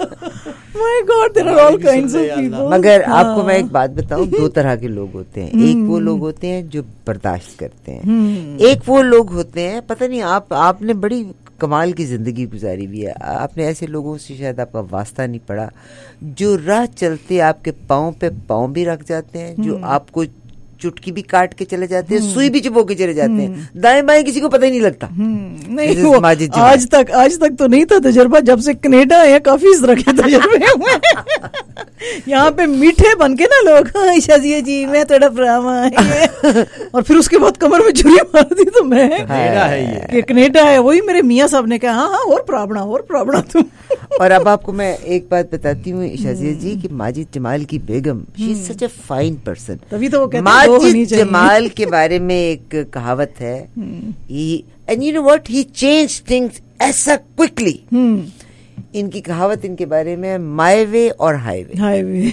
میں. مگر آپ کو میں ایک بات بتاؤں, 2 طرح کے لوگ ہوتے ہیں. ایک وہ لوگ ہوتے ہیں جو برداشت کرتے ہیں, ایک وہ لوگ ہوتے ہیں, پتہ نہیں آپ نے بڑی کمال کی زندگی گزاری بھی ہے, آپ نے ایسے لوگوں سے شاید آپ کا واسطہ نہیں پڑا جو راہ چلتے آپ کے پاؤں پہ پاؤں بھی رکھ جاتے ہیں, جو آپ کو چٹکی بھی کاٹ کے چلے جاتے ہیں, سوئی بھی چبو کے چلے جاتے ہیں, دائیں بائیں کسی کو پتہ ہی نہیں لگتا. نہیں آج تک تو نہیں تھا تجربہ, جب سے کینیڈا ہے کافی اس طرح کے تجربے ہوئے. یہاں پہ میٹھے بن کے نا لوگ, شازیہ جی میں تڑپ رہا ہوں, اور پھر اس کے بعد کمر میں چھری مار دی تو میں کہ کینیڈا ہے. وہی میرے میاں صاحب نے کہا ہاں اور پرابڑا تم. اور اب آپ کو میں ایک بات بتاتی ہوں شازیہ جی کہ ماجد جمال کی بیگم شی از سچ اے فائن پرسن. تبھی تو وہ کہتے ہیں ماجد جمال کے بارے میں ایک کہاوت ہے, and you know what, he change things ایسا کوئکلی. ان کی کہاوت ان کے بارے میں مائی وے اور ہائی وے.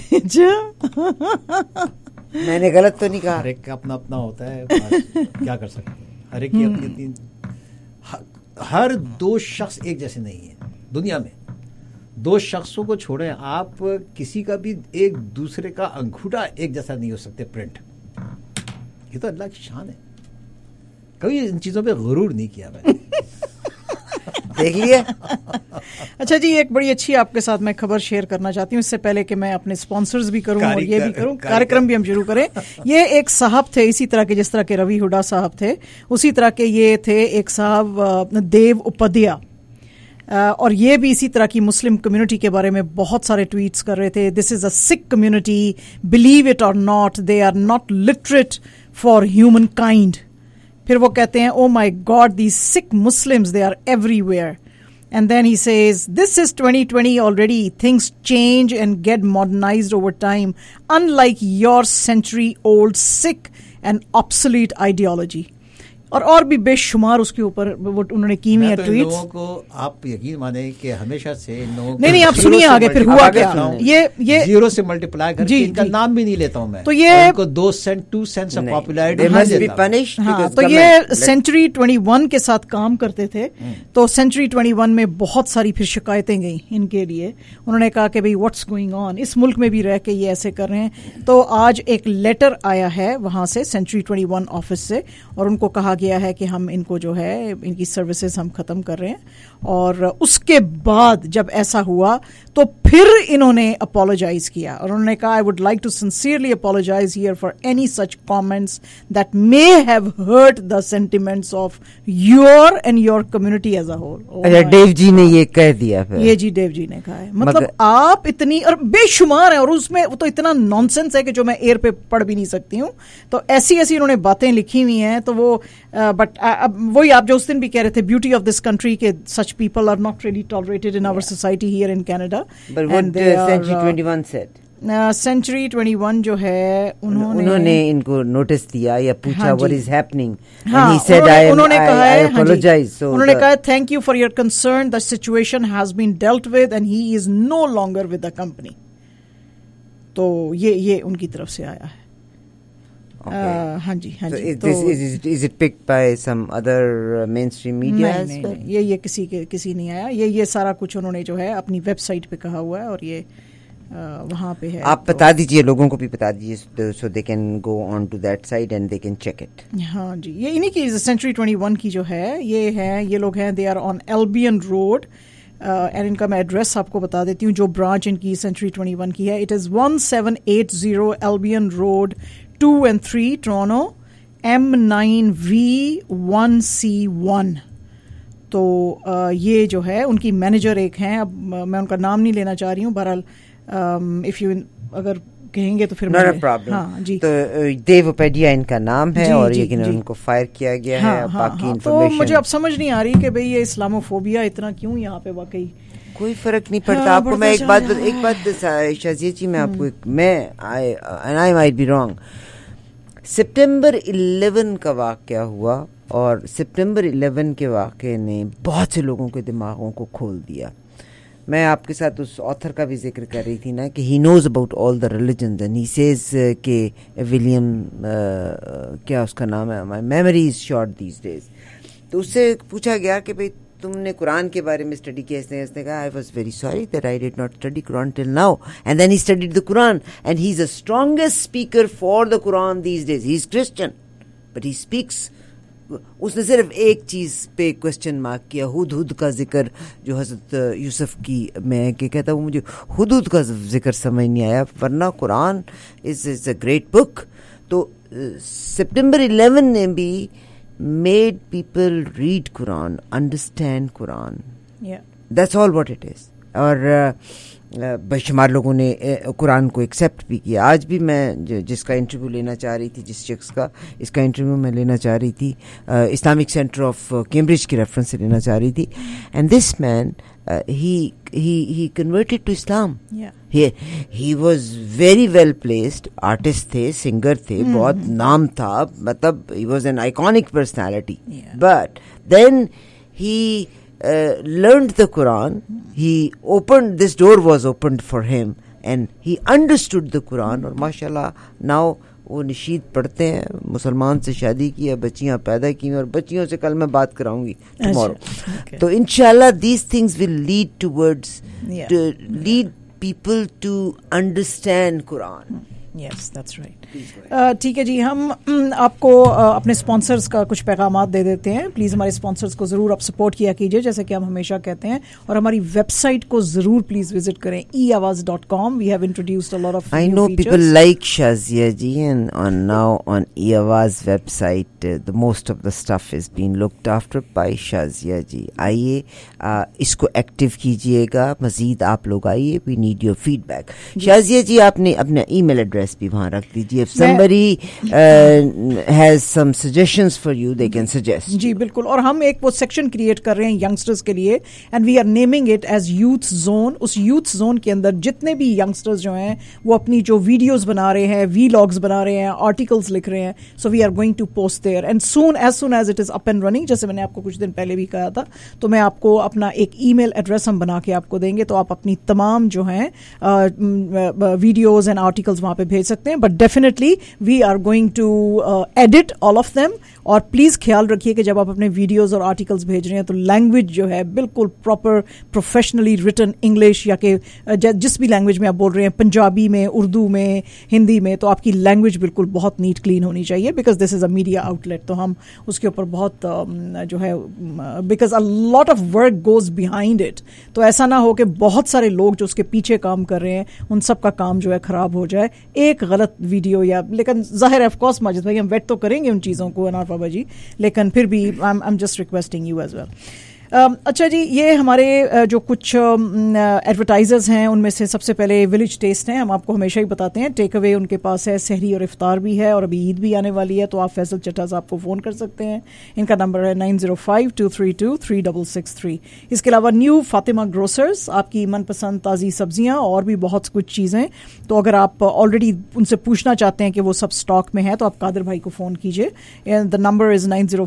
میں نے غلط تو نہیں کہا؟ ہر ایک کا اپنا اپنا ہوتا ہے, کیا کر سکتے ہیں, ہر ایک کی اپنی. ہر 2 شخص ایک جیسے نہیں ہیں دنیا میں. 2 شخصوں کو چھوڑیں آپ, کسی کا بھی ایک دوسرے کا انگوٹھا ایک جیسا نہیں ہو سکتے پرنٹ. یہ تو اللہ کی شان ہے, کبھی ان چیزوں پہ غرور نہیں کیا میں. دیکھ لیا. اچھا جی, ایک بڑی اچھی آپ کے ساتھ میں خبر شیئر کرنا چاہتی ہوں, اس سے پہلے کہ میں اپنے سپانسرز بھی کروں اور یہ بھی کروں, کارکرم بھی ہم شروع کریں. یہ ایک صاحب تھے اسی طرح کے جس طرح کے روی ہڈا صاحب تھے, اسی طرح کے یہ تھے ایک صاحب دیو اپادھیا, اور یہ بھی اسی طرح کی مسلم کمیونٹی کے بارے میں بہت سارے ٹویٹس کر رہے تھے. This is a Sikh community, believe it or not, they are not literate for humankind. پھر وہ کہتے ہیں oh my god these Sikh Muslims they are everywhere ویئر. And then he says, this is 2020 already. Things change and get modernized over time, unlike your century-old sick and obsolete ideology. اور بھی بے شمار اس کے اوپر انہوں نے کی ہوئی ہیں ٹویٹس. لوگوں کو آپ یقین مانیں کہ ہمیشہ سے نہیں آپ سنیے آگے پھر ہوا کیا. یہ 0 سے ملٹیپلائی کر کے ان کا نام بھی نہیں لیتا ہوں میں, تو یہ کو 2 سینٹ 2 سینٹس آف پاپولیرٹی. تو یہ سینچری 21 کے ساتھ کام کرتے تھے, تو سینچری 21 میں بہت ساری پھر شکایتیں گئیں ان کے لیے. انہوں نے کہا کہ بھئی واٹس گوئنگ آن, اس ملک میں بھی رہ کے یہ ایسے کر رہے ہیں. تو آج ایک لیٹر آیا ہے وہاں سے سینچری 21 آفس سے, اور ان کو کہا گیا ہے کہ ہم ان کو جو ہے ان کی سروسز ہم ختم کر رہے ہیں. اور اس کے بعد جب ایسا ہوا تو फिर इन्होंने अपोलोजाइज किया और उन्होंने कहा, I would like to sincerely apologize here for any such comments that may have hurt the sentiments of your and your community as a whole. अच्छा, देव जी ने ये कह दिया फिर. ये जी देव जी ने कहा है. मतलब आप इतनी और बेशुमार है, और उसमें तो इतना नॉनसेंस है कि जो मैं एयर पे पढ़ भी नहीं सकती हूँ. तो ऐसी ऐसी उन्होंने बातें लिखी हुई हैं. तो वो बट वही आप जो उस दिन भी कह रहे थे, ब्यूटी ऑफ दिस कंट्री के such people are not really tolerated in our society here in Canada. But what Century 21 said? Century 21 जो है उन्होंने इनको नोटिस दिया या पूछा what is happening? हाँ, and he said I apologize. So उन्होंने कहा thank you for your concern. The situation has been dealt with and he is no longer with the company. तो ये उनकी तरफ से आया है. हाँ जी. So is it picked by some other mainstream media? नहीं, ये किसी नहीं आया. ये सारा कुछ उन्होंने जो है अपनी वेबसाइट पे कहा हुआ है और ये वहाँ पे है. आप बता दीजिए, लोगों को भी बता दीजिए, so they can go on to that site and they can check it. हाँ जी. ये इन्हीं की Century 21 की जो है ये लोग हैं, they are on Albion Road. And इनका मैं एड्रेस आपको बता देती हूँ, जो ब्रांच इनकी Century 21 की है. It is 1780 Albion Road 2 and 3 Toronto M9V1C1. तो ये जो है उनकी मैनेजर एक हैं. अब मैं उनका नाम नहीं लेना चाह रही हूँ. बहरहाल इफ़ यू अगर कहेंगे तो फिर प्रॉब्लम. हाँ जी. तो देव उपाध्याय इनका नाम है और ये उनको फायर किया गया है. बाकी इन्फॉर्मेशन तो मुझे अब समझ नहीं आ रही कि भाई ये इस्लामोफोबिया इतना क्यों यहाँ पे वाकई कोई फर्क नहीं पड़ता. आपको मैं एक बात शाजिया जी, मैं आपको आई माइट बी रॉन्ग. सितंबर 11 का वाक़या हुआ और सितंबर 11 के वाक़े ने बहुत से लोगों के दिमागों को खोल दिया. मैं आपके साथ उस ऑथर का भी जिक्र कर रही थी ना कि he knows about all the religions and he says कि विलियम क्या उसका नाम है, my memory is short these days. तो उससे पूछा गया कि भाई तुमने कुरान के बारे में स्टडी किया. इसने कहा, I was very sorry that I did not study Quran till now. And then he studied the Quran and he is the strongest speaker for the Quran these days. He is Christian but he speaks. उसने सिर्फ एक चीज़ पे क्वेश्चन मार्क किया, हुदहुद का जिक्र जो हज़रत यूसुफ की में कि कहता हूँ, मुझे हुदहुद का जिक्र समझ नहीं आया, वरना Quran is a great book. तो सितंबर 11 ने भी made people read Quran, understand Quran. Yeah. That's all what it is. और बेशुमार लोगों ने कुरान को एक्सेप्ट भी किया. आज भी मैं जिसका इंटरव्यू लेना चाह रही थी, जिस शख्स का इसका इंटरव्यू मैं लेना चाह रही थी, इस्लामिक सेंटर ऑफ कैम्ब्रिज की रेफरेंस से लेना चाह रही थी. And this man he converted to Islam. He was very well placed, artist थे, सिंगर थे, बहुत नाम था, मतलब he was an iconic personality. But then he learned the Quran. This door was opened for him and he understood the Quran. और माशाल्लाह now वो नशीद पढ़ते हैं, मुसलमान से शादी की है, बच्चियां पैदा की और बच्चियों से कल मैं बात कराऊंगी tomorrow. तो इंशाल्लाह these things will lead towards lead people to understand Quran. Yes, that's right. ठीक है जी. हम आपको अपने स्पॉन्सर्स का कुछ पैगामात दे देते हैं. प्लीज़ हमारे स्पॉन्सर्स को ज़रूर आप सपोर्ट किया कीजिए, जैसे कि हम हमेशा कहते हैं, और हमारी वेबसाइट को ज़रूर प्लीज़ विजिट करें, eawaz.com. We have introduced a lot of I know features. People like Shazia ji, and now on eawaz website the most of the stuff is being looked after by Shazia ji. आइए इसको एक्टिव कीजिएगा, मज़ीद आप लोग आइए. We need your feedback. Shazia ji, आपने अपना ईमेल एड्रेस भी वहाँ रख दीजिए. If somebody has some suggestions for you, they can suggest. जी बिल्कुल. और हम एक वो सेक्शन क्रिएट कर रहे हैं यंगस्टर्स के लिए, and we are naming it as youth zone. उस यूथ जोन के अंदर जितने भी यंगस्टर्स जो हैं वो अपनी जो वीडियोस बना रहे हैं, वीलॉग्स बना रहे हैं, आर्टिकल्स लिख रहे हैं, so we are going to post there and soon as it is up and running. जैसे मैंने आपको कुछ दिन पहले भी कहा था, तो मैं आपको अपना एक ईमेल एड्रेस हम बना के आपको देंगे, तो आप अपनी तमाम जो हैं वीडियोज एंड आर्टिकल्स वहाँ पे भेज सकते हैं. But definitely we are going to edit all of them. اور پلیز خیال رکھیے کہ جب آپ اپنے ویڈیوز اور آرٹیکلز بھیج رہے ہیں تو لینگویج جو ہے بالکل پراپر پروفیشنلی ریٹن انگلش یا کہ جس بھی لینگویج میں آپ بول رہے ہیں, پنجابی میں, اردو میں, ہندی میں, تو آپ کی لینگویج بالکل بہت نیٹ کلین ہونی چاہیے, because this is a media outlet. تو ہم اس کے اوپر بہت جو ہے because a lot of work goes behind it, تو ایسا نہ ہو کہ بہت سارے لوگ جو اس کے پیچھے کام کر رہے ہیں ان سب کا کام جو ہے خراب ہو جائے ایک غلط ویڈیو یا. لیکن ظاہر ہے آف کورس ماجد بھائی ہم ویٹ تو کریں گے ان چیزوں کو انار بابا جی, لیکن پھر بھی I am just requesting you as well. اچھا جی, یہ ہمارے جو کچھ ایڈورٹائزرز ہیں ان میں سے سب سے پہلے ولیج ٹیسٹ ہیں. ہم آپ کو ہمیشہ ہی بتاتے ہیں ٹیک اوے ان کے پاس ہے, سحری اور افطار بھی ہے, اور ابھی عید بھی آنے والی ہے, تو آپ فیصل چٹھا صاحب کو فون کر سکتے ہیں. ان کا نمبر ہے 9052323663. اس کے علاوہ نیو فاطمہ گروسرز, آپ کی من پسند تازی سبزیاں اور بھی بہت کچھ چیزیں. تو اگر آپ آلریڈی ان سے پوچھنا چاہتے ہیں کہ وہ سب اسٹاک میں ہے تو آپ قادر بھائی کو فون کیجیے. The number is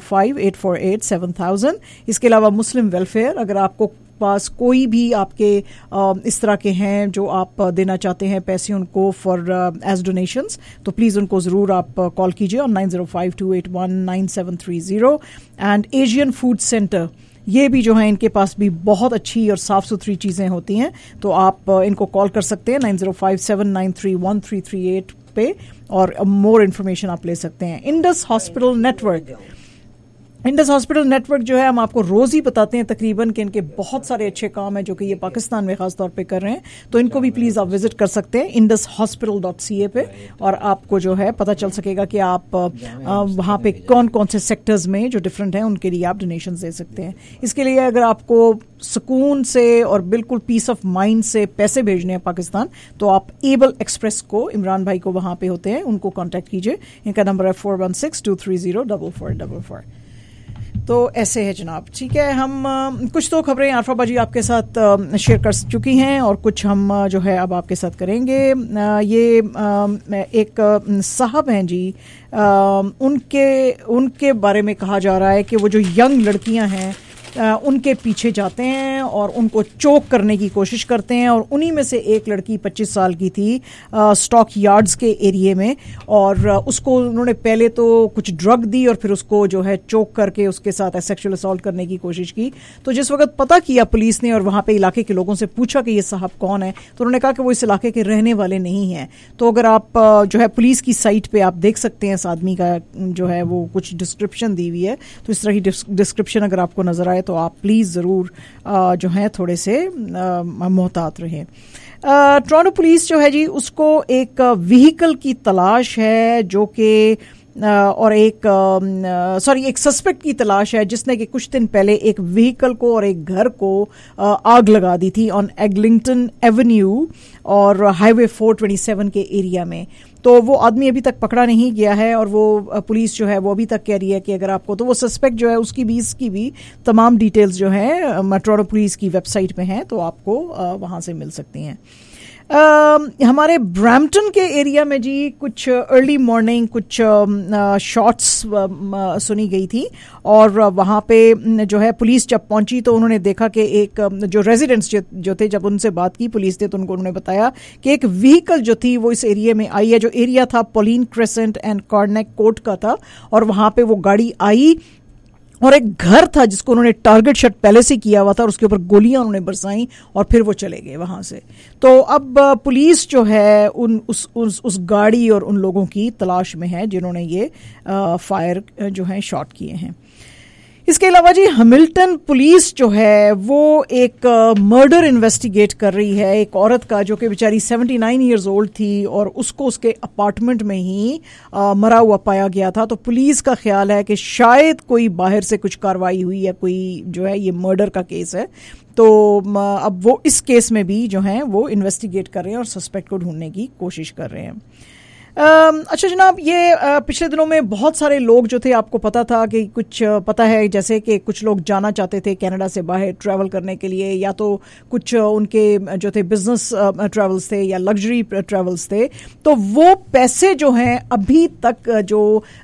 9058487000. اس کے علاوہ مسلم ویلفیئر, اگر آپ کو پاس کوئی بھی آپ کے اس طرح کے ہیں جو آپ دینا چاہتے ہیں پیسے ان کو فار ایز ڈونیشنز, تو پلیز ان کو ضرور آپ کال کیجیے اور 9052819730. اینڈ ایشین فوڈ سینٹر, یہ بھی جو ہیں ان کے پاس بھی بہت اچھی اور صاف ستھری چیزیں ہوتی ہیں, تو آپ ان کو کال کر سکتے ہیں 9057931338 پہ, اور مور انفارمیشن آپ لے سکتے ہیں. Indus hospital network, Indus hospital network جو ہے ہم آپ کو روز ہی بتاتے ہیں تقریباً کہ ان کے بہت سارے اچھے کام ہیں جو کہ یہ پاکستان میں خاص طور پہ کر رہے ہیں, تو ان کو بھی پلیز آپ وزٹ کر سکتے ہیں indushospital.ca پہ, اور آپ کو جو ہے پتہ چل سکے گا کہ آپ وہاں پہ کون کون سے سیکٹرز میں جو ڈفرینٹ ہیں ان کے لیے آپ ڈونیشنز دے سکتے ہیں. اس کے لیے اگر آپ کو سکون سے اور بالکل پیس آف مائنڈ سے پیسے بھیجنے ہیں پاکستان, تو آپ ایبل ایکسپریس کو, عمران بھائی کو وہاں پہ ہوتے ہیں, ان کو کانٹیکٹ کیجیے. ان کا نمبر ہے 4162304444. تو ایسے ہے جناب. ٹھیک ہے, ہم کچھ تو خبریں عارفہ باجی آپ کے ساتھ شیئر کر چکی ہیں, اور کچھ ہم جو ہے اب آپ کے ساتھ کریں گے. یہ ایک صاحب ہیں جی, ان کے بارے میں کہا جا رہا ہے کہ وہ جو ینگ لڑکیاں ہیں ان کے پیچھے جاتے ہیں اور ان کو چوک کرنے کی کوشش کرتے ہیں, اور انہی میں سے ایک لڑکی 25 سال کی تھی اسٹاک یارڈز کے ایریے میں, اور اس کو انہوں نے پہلے تو کچھ ڈرگ دی اور پھر اس کو جو ہے چوک کر کے اس کے ساتھ سیکشل اسالٹ کرنے کی کوشش کی. تو جس وقت پتہ کیا پولیس نے اور وہاں پہ علاقے کے لوگوں سے پوچھا کہ یہ صاحب کون ہے, تو انہوں نے کہا کہ وہ اس علاقے کے رہنے والے نہیں ہیں. تو اگر آپ جو ہے پولیس کی سائٹ پہ آپ دیکھ سکتے ہیں اس آدمی کا جو ہے وہ کچھ ڈسکرپشن دی ہوئی ہے, تو اس طرح کی ڈسکرپشن اگر آپ کو نظر آئے تو آپ پلیز ضرور جو ہیں تھوڑے سے محتاط رہیں. ٹورانٹو پولیس جو ہے جی اس کو ایک وہیکل کی تلاش ہے جو کہ اور ایک سسپیکٹ کی تلاش ہے جس نے کہ کچھ دن پہلے ایک وہیکل کو اور ایک گھر کو آگ لگا دی تھی آن ایگلنگٹن ایونیو اور ہائی وے 427 کے ایریا میں. تو وہ آدمی ابھی تک پکڑا نہیں گیا ہے, اور وہ پولیس جو ہے وہ ابھی تک کہہ رہی ہے کہ اگر آپ کو, تو وہ سسپیکٹ جو ہے اس کی بھی تمام ڈیٹیلز جو ہیں ٹورانٹو پولیس کی ویب سائٹ پہ ہیں, تو آپ کو وہاں سے مل سکتی ہیں. ہمارے برامپٹن کے ایریا میں جی کچھ ارلی مارننگ کچھ شاٹس سنی گئی تھی, اور وہاں پہ جو ہے پولیس جب پہنچی تو انہوں نے دیکھا کہ ایک جو ریزیڈنٹس جو تھے, جب ان سے بات کی پولیس نے تو انہوں نے بتایا کہ ایک وہیکل جو تھی وہ اس ایریا میں آئی ہے, جو ایریا تھا پولین کریسنٹ اینڈ کارنیک کوٹ کا تھا, اور وہاں پہ وہ گاڑی آئی اور ایک گھر تھا جس کو انہوں نے ٹارگٹ شٹ پہلے سے کیا ہوا تھا, اور اس کے اوپر گولیاں انہوں نے برسائیں اور پھر وہ چلے گئے وہاں سے. تو اب پولیس جو ہے اس گاڑی اور ان لوگوں کی تلاش میں ہے جنہوں نے یہ فائر جو ہیں شاٹ کیے ہیں. اس کے علاوہ جی ہملٹن پولیس جو ہے وہ ایک مرڈر انویسٹیگیٹ کر رہی ہے ایک عورت کا جو کہ بیچاری 79 ایئرز اولڈ تھی, اور اس کو اس کے اپارٹمنٹ میں ہی مرا ہوا پایا گیا تھا. تو پولیس کا خیال ہے کہ شاید کوئی باہر سے کچھ کارروائی ہوئی یا کوئی جو ہے یہ مرڈر کا کیس ہے, تو اب وہ اس کیس میں بھی جو ہیں وہ انویسٹیگیٹ کر رہے ہیں اور سسپیکٹ کو ڈھونڈنے کی کوشش کر رہے ہیں. اچھا جناب, یہ پچھلے دنوں میں بہت سارے لوگ جو تھے, آپ کو پتا تھا کہ کچھ پتا ہے جیسے کہ کچھ لوگ جانا چاہتے تھے کینیڈا سے باہر ٹریول کرنے کے لیے, یا تو کچھ ان کے جو تھے بزنس ٹریولز تھے یا لگژری ٹریولز تھے, تو وہ پیسے جو ہیں ابھی تک جو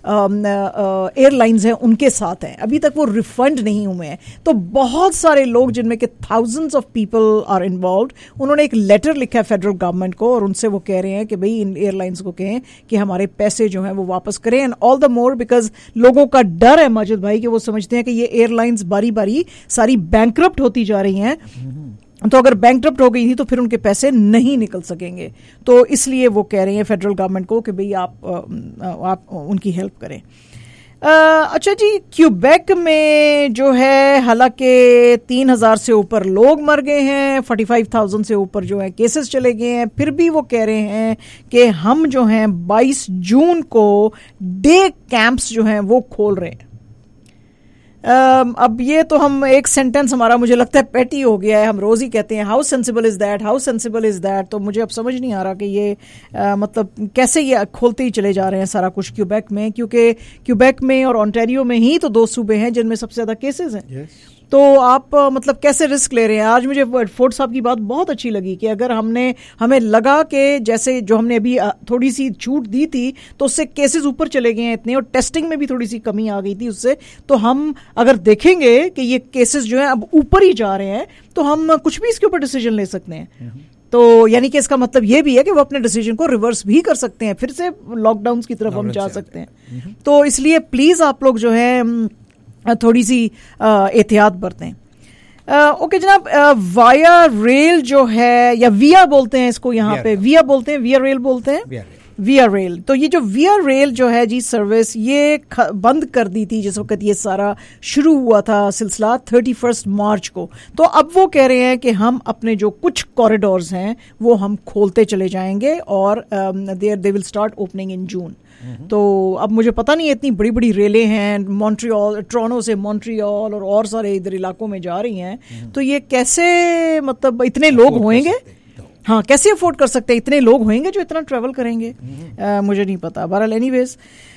ایئر لائنز ہیں ان کے ساتھ ہیں, ابھی تک وہ ریفنڈ نہیں ہوئے ہیں. تو بہت سارے لوگ جن میں کہ thousands of people are involved, انہوں نے ایک لیٹر لکھا ہے فیڈرل گورنمنٹ کو, اور ان سے وہ کہہ رہے ہیں کہ بھئی ان ایئر لائنز کو کہیں कि हमारे पैसे जो हैं वो वापस करें, and all the more because लोगों का डर है माजिद भाई कि वो समझते हैं कि ये एयरलाइंस बारी बारी सारी बैंकरप्ट होती जा रही हैं, तो अगर बैंकरप्ट हो गई थी तो फिर उनके पैसे नहीं निकल सकेंगे, तो इसलिए वो कह रहे हैं फेडरल गवर्नमेंट को कि भाई आप उनकी हेल्प करें। अच्छा जी, क्यूबेक में जो है हालांकि 3,000 से ऊपर लोग मर गए हैं, 45,000 से ऊपर जो है केसेस चले गए हैं, फिर भी वो कह रहे हैं कि हम जो हैं 22 जून को डे कैंप्स जो हैं वो खोल रहे हैं। अब ये तो हम एक सेंटेंस हमारा मुझे लगता है पेटी हो गया है, हम रोज ही कहते हैं how sensible is that, how sensible is that, तो मुझे अब समझ नहीं आ रहा कि ये मतलब कैसे ये खोलते ही चले जा रहे हैं सारा कुछ क्यूबेक में, क्योंकि क्यूबेक में और ओंटारियो में ही तो 2 सूबे हैं जिनमें सबसे ज्यादा केसेस हैं। yes. तो आप मतलब कैसे रिस्क ले रहे हैं? आज मुझे फोर्ड साहब की बात बहुत अच्छी लगी कि अगर हमें लगा कि जैसे जो हमने अभी थोड़ी सी छूट दी थी तो उससे केसेस ऊपर चले गए हैं इतने, और टेस्टिंग में भी थोड़ी सी कमी आ गई थी उससे, तो हम अगर देखेंगे कि ये केसेस जो हैं अब ऊपर ही जा रहे हैं तो हम कुछ भी इसके ऊपर डिसीजन ले सकते हैं। तो यानी कि इसका मतलब ये भी है कि वो अपने डिसीजन को रिवर्स भी कर सकते हैं, फिर से लॉकडाउन की तरफ हम जा सकते हैं। तो इसलिए प्लीज आप लोग जो है थोड़ी सी एहतियात बरतें। ओके जनाब, वाया रेल जो है, या विया बोलते हैं इसको, यहाँ पे विया बोलते हैं, विया रेल बोलते हैं, विया रेल। तो ये जो विया रेल जो है जी सर्विस, ये बंद कर दी थी जिस वक्त ये सारा शुरू हुआ था सिलसिला 31 मार्च को। तो अब वो कह रहे हैं कि हम अपने जो कुछ कॉरिडोर्स हैं वो हम खोलते चले जाएंगे, और they will start opening in June. तो अब मुझे पता नहीं, इतनी बड़ी बड़ी रेलें हैं, मॉन्ट्रियल, टोरंटो से मॉन्ट्रियल और सारे इधर इलाकों में जा रही हैं, तो ये कैसे मतलब इतने लोग होंगे, हाँ कैसे अफोर्ड कर सकते हैं, इतने लोग होंगे जो इतना ट्रैवल करेंगे, मुझे नहीं पता। बहरहाल एनीवेज,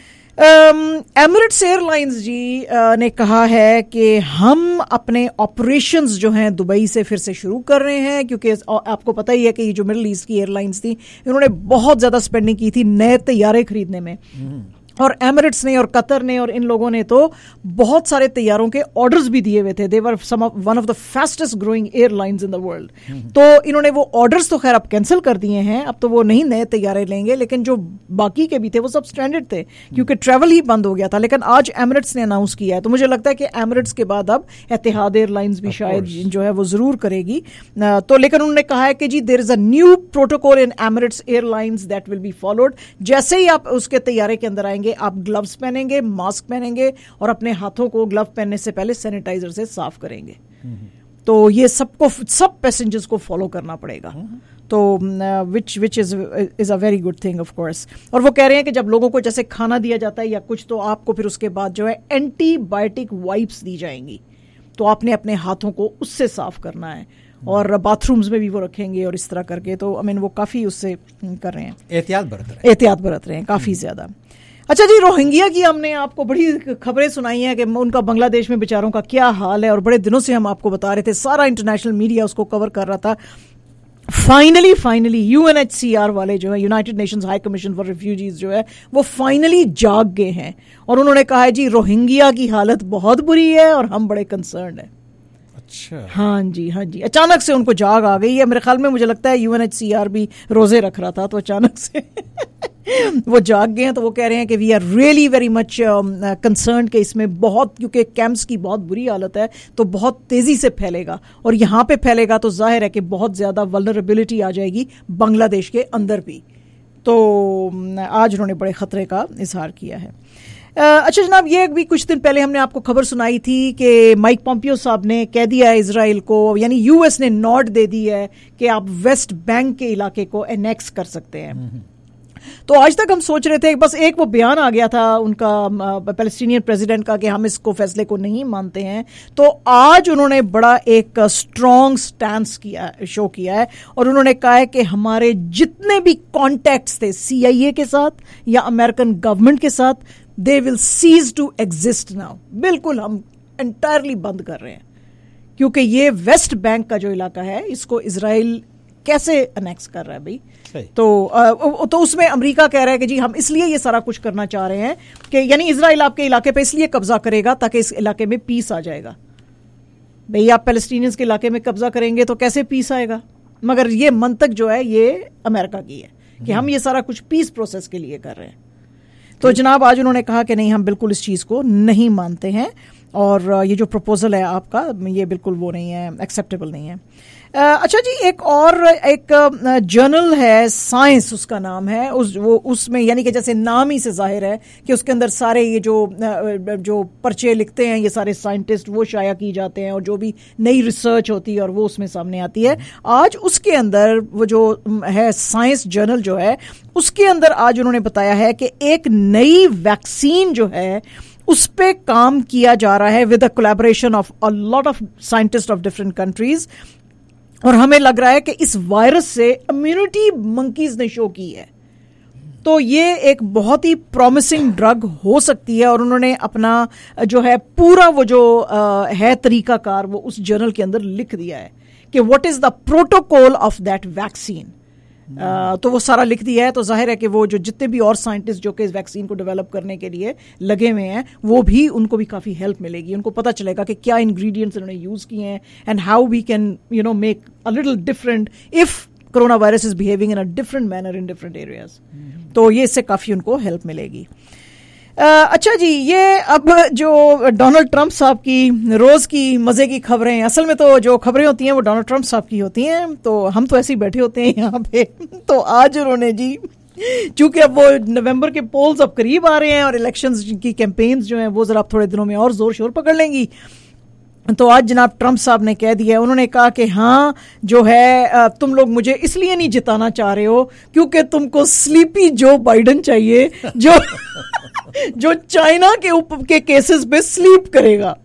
एमिरेट्स एयरलाइंस जी ने कहा है कि हम अपने ऑपरेशंस जो हैं दुबई से फिर से शुरू कर रहे हैं, क्योंकि आपको पता ही है कि ये जो मिडिल ईस्ट की एयरलाइंस थी इन्होंने बहुत ज्यादा स्पेंडिंग की थी नए तैयारे खरीदने में, और एमिरेट्स ने और कतर ने और इन लोगों ने तो बहुत सारे तैयारों के ऑर्डर्स भी दिए हुए थे। They were one of the fastest growing airlines in the world. तो इन्होंने वो ऑर्डर्स तो खैर अब कैंसिल कर दिए हैं, अब तो वो नहीं नए तैयारे लेंगे, लेकिन जो बाकी के भी थे वो सब स्ट्रैंडेड थे क्योंकि ट्रैवल ही बंद हो गया था। लेकिन आज एमिरेट्स ने अनाउंस किया है, तो मुझे लगता है कि एमिरेट्स के बाद अब एतिहाद एयरलाइंस भी शायद जो है वो जरूर करेगी। तो लेकिन उन्होंने कहा है कि जी there is a new protocol in Emirates airlines that will be followed. जैसे ही आप उसके तैयारे के अंदर आएंगे आप ग्लव्स पहनेंगे, मास्क पहनेंगे, और अपने हाथों को ग्लव पहनने से पहले सैनिटाइजर से साफ करेंगे। तो ये सब पैसेंजर्स को फॉलो करना पड़ेगा, तो which is a very good thing of course. और वो कह रहे हैं कि जब लोगों को जैसे खाना दिया जाता है या कुछ, तो आपको फिर उसके बाद जो है एंटीबायोटिक वाइप्स दी जाएंगी, तो आपने अपने हाथों को उससे साफ करना है, और बाथरूम्स में भी वो रखेंगे और इस तरह करके। तो आई मीन वो काफी उससे कर रहे हैं, एहतियात बरत रहे हैं काफी ज्यादा। अच्छा जी, रोहिंग्या की हमने आपको बड़ी खबरें सुनाई हैं कि उनका बांग्लादेश में बेचारों का क्या हाल है, और बड़े दिनों से हम आपको बता रहे थे, सारा इंटरनेशनल मीडिया उसको कवर कर रहा था। फाइनली UNHCR वाले जो है, United Nations High Commission for refugees जो है, वो फाइनली जाग गए हैं, और उन्होंने कहा है जी रोहिंग्या की हालत बहुत बुरी है और हम बड़े कंसर्न है। अच्छा, हाँ जी, अचानक से उनको जाग आ गई है। मेरे ख्याल में मुझे लगता है UNHCR भी रोजे रख रहा था, तो अचानक से वो जाग गए हैं। तो वो कह रहे हैं कि we are really very much concern कि इसमें बहुत, क्योंकि कैंप्स की बहुत बुरी हालत है, तो बहुत तेजी से फैलेगा, और यहाँ पे फैलेगा तो जाहिर है कि बहुत ज्यादा वल्नरेबिलिटी आ जाएगी बांग्लादेश के अंदर भी। तो आज उन्होंने बड़े खतरे का इजहार किया है। अच्छा जनाब, ये भी कुछ दिन पहले हमने आपको खबर सुनाई थी कि माइक पॉम्पियो साहब ने कह दिया है इजराइल को, यानी US ने नॉट दे दी है कि आप वेस्ट बैंक के इलाके को एनेक्स कर सकते हैं। तो आज तक हम सोच रहे थे, बस एक वो बयान आ गया था उनका पैलेस्टीनियन प्रेसिडेंट का कि हम इसको फैसले को नहीं मानते हैं। तो आज उन्होंने बड़ा एक स्ट्रॉन्ग स्टैंस शो किया है, और उन्होंने कहा है कि हमारे जितने भी कॉन्टैक्ट्स थे CIA के साथ या अमेरिकन गवर्नमेंट के साथ, they will cease to exist now. बिल्कुल हम एंटायरली बंद कर रहे हैं, क्योंकि ये वेस्ट बैंक का जो इलाका है इसको इजराइल कैसे अनेक्स कर रहा है भाई। तो उसमें अमेरिका कह रहा है कि जी हम इसलिए ये सारा कुछ करना चाह रहे हैं कि यानी इजराइल आपके इलाके पे इसलिए कब्जा करेगा ताकि इस इलाके में पीस आ जाएगा। भाई आप पैलेस्टीनियंस के इलाके में कब्जा करेंगे तो कैसे पीस आएगा? मगर ये मंतक जो है ये अमेरिका की है کہ ہم یہ سارا کچھ پیس پروسیس کے لیے کر رہے ہیں. تو جناب آج انہوں نے کہا کہ نہیں, ہم بالکل اس چیز کو نہیں مانتے ہیں اور یہ جو پروپوزل ہے آپ کا یہ بالکل وہ نہیں ہے, ایکسیپٹیبل نہیں ہے. اچھا جی, ایک جرنل ہے سائنس, اس کا نام ہے, اس میں یعنی کہ جیسے نام ہی سے ظاہر ہے کہ اس کے اندر سارے یہ جو پرچے لکھتے ہیں یہ سارے سائنٹسٹ وہ شائع کی جاتے ہیں اور جو بھی نئی ریسرچ ہوتی ہے اور وہ اس میں سامنے آتی ہے. آج اس کے اندر وہ جو ہے سائنس جرنل جو ہے اس کے اندر آج انہوں نے بتایا ہے کہ ایک نئی ویکسین جو ہے اس پہ کام کیا جا رہا ہے with a collaboration of a lot of scientist of different countries, اور ہمیں لگ رہا ہے کہ اس وائرس سے امیونٹی منکیز نے شو کی ہے. تو یہ ایک بہت ہی پرومسنگ ڈرگ ہو سکتی ہے, اور انہوں نے اپنا جو ہے پورا وہ جو ہے طریقہ کار وہ اس جرنل کے اندر لکھ دیا ہے کہ what is the protocol of that vaccine. تو وہ سارا لکھ دیا ہے. تو ظاہر ہے کہ وہ جو جتنے بھی اور سائنٹسٹ جو کہ اس ویکسین کو ڈیولپ کرنے کے لیے لگے ہوئے ہیں وہ بھی ان کو بھی کافی ہیلپ ملے گی. ان کو پتہ چلے گا کہ کیا انگریڈینٹس انہوں نے یوز کیے ہیں and how we can make a little different if corona virus is behaving in a different manner in different areas. تو یہ اس سے کافی ان کو ہیلپ ملے گی. اچھا جی, یہ اب جو ڈونلڈ ٹرمپ صاحب کی روز کی مزے کی خبریں, اصل میں تو جو خبریں ہوتی ہیں وہ ڈونلڈ ٹرمپ صاحب کی ہوتی ہیں, تو ہم تو ایسے ہی بیٹھے ہوتے ہیں یہاں پہ. تو آج انہوں نے جی, چونکہ اب وہ نومبر کے پولز اب قریب آ رہے ہیں اور الیکشنز کی کیمپینز جو ہیں وہ ذرا تھوڑے دنوں میں اور زور شور پکڑ لیں گی, تو آج جناب ٹرمپ صاحب نے کہہ دیا, انہوں نے کہا کہ ہاں جو ہے تم لوگ مجھے اس لیے نہیں جتانا چاہ رہے ہو کیونکہ تم کو سلیپی جو بائیڈن چاہیے جو چائنا کے کیسز پہ سلیپ کرے گا.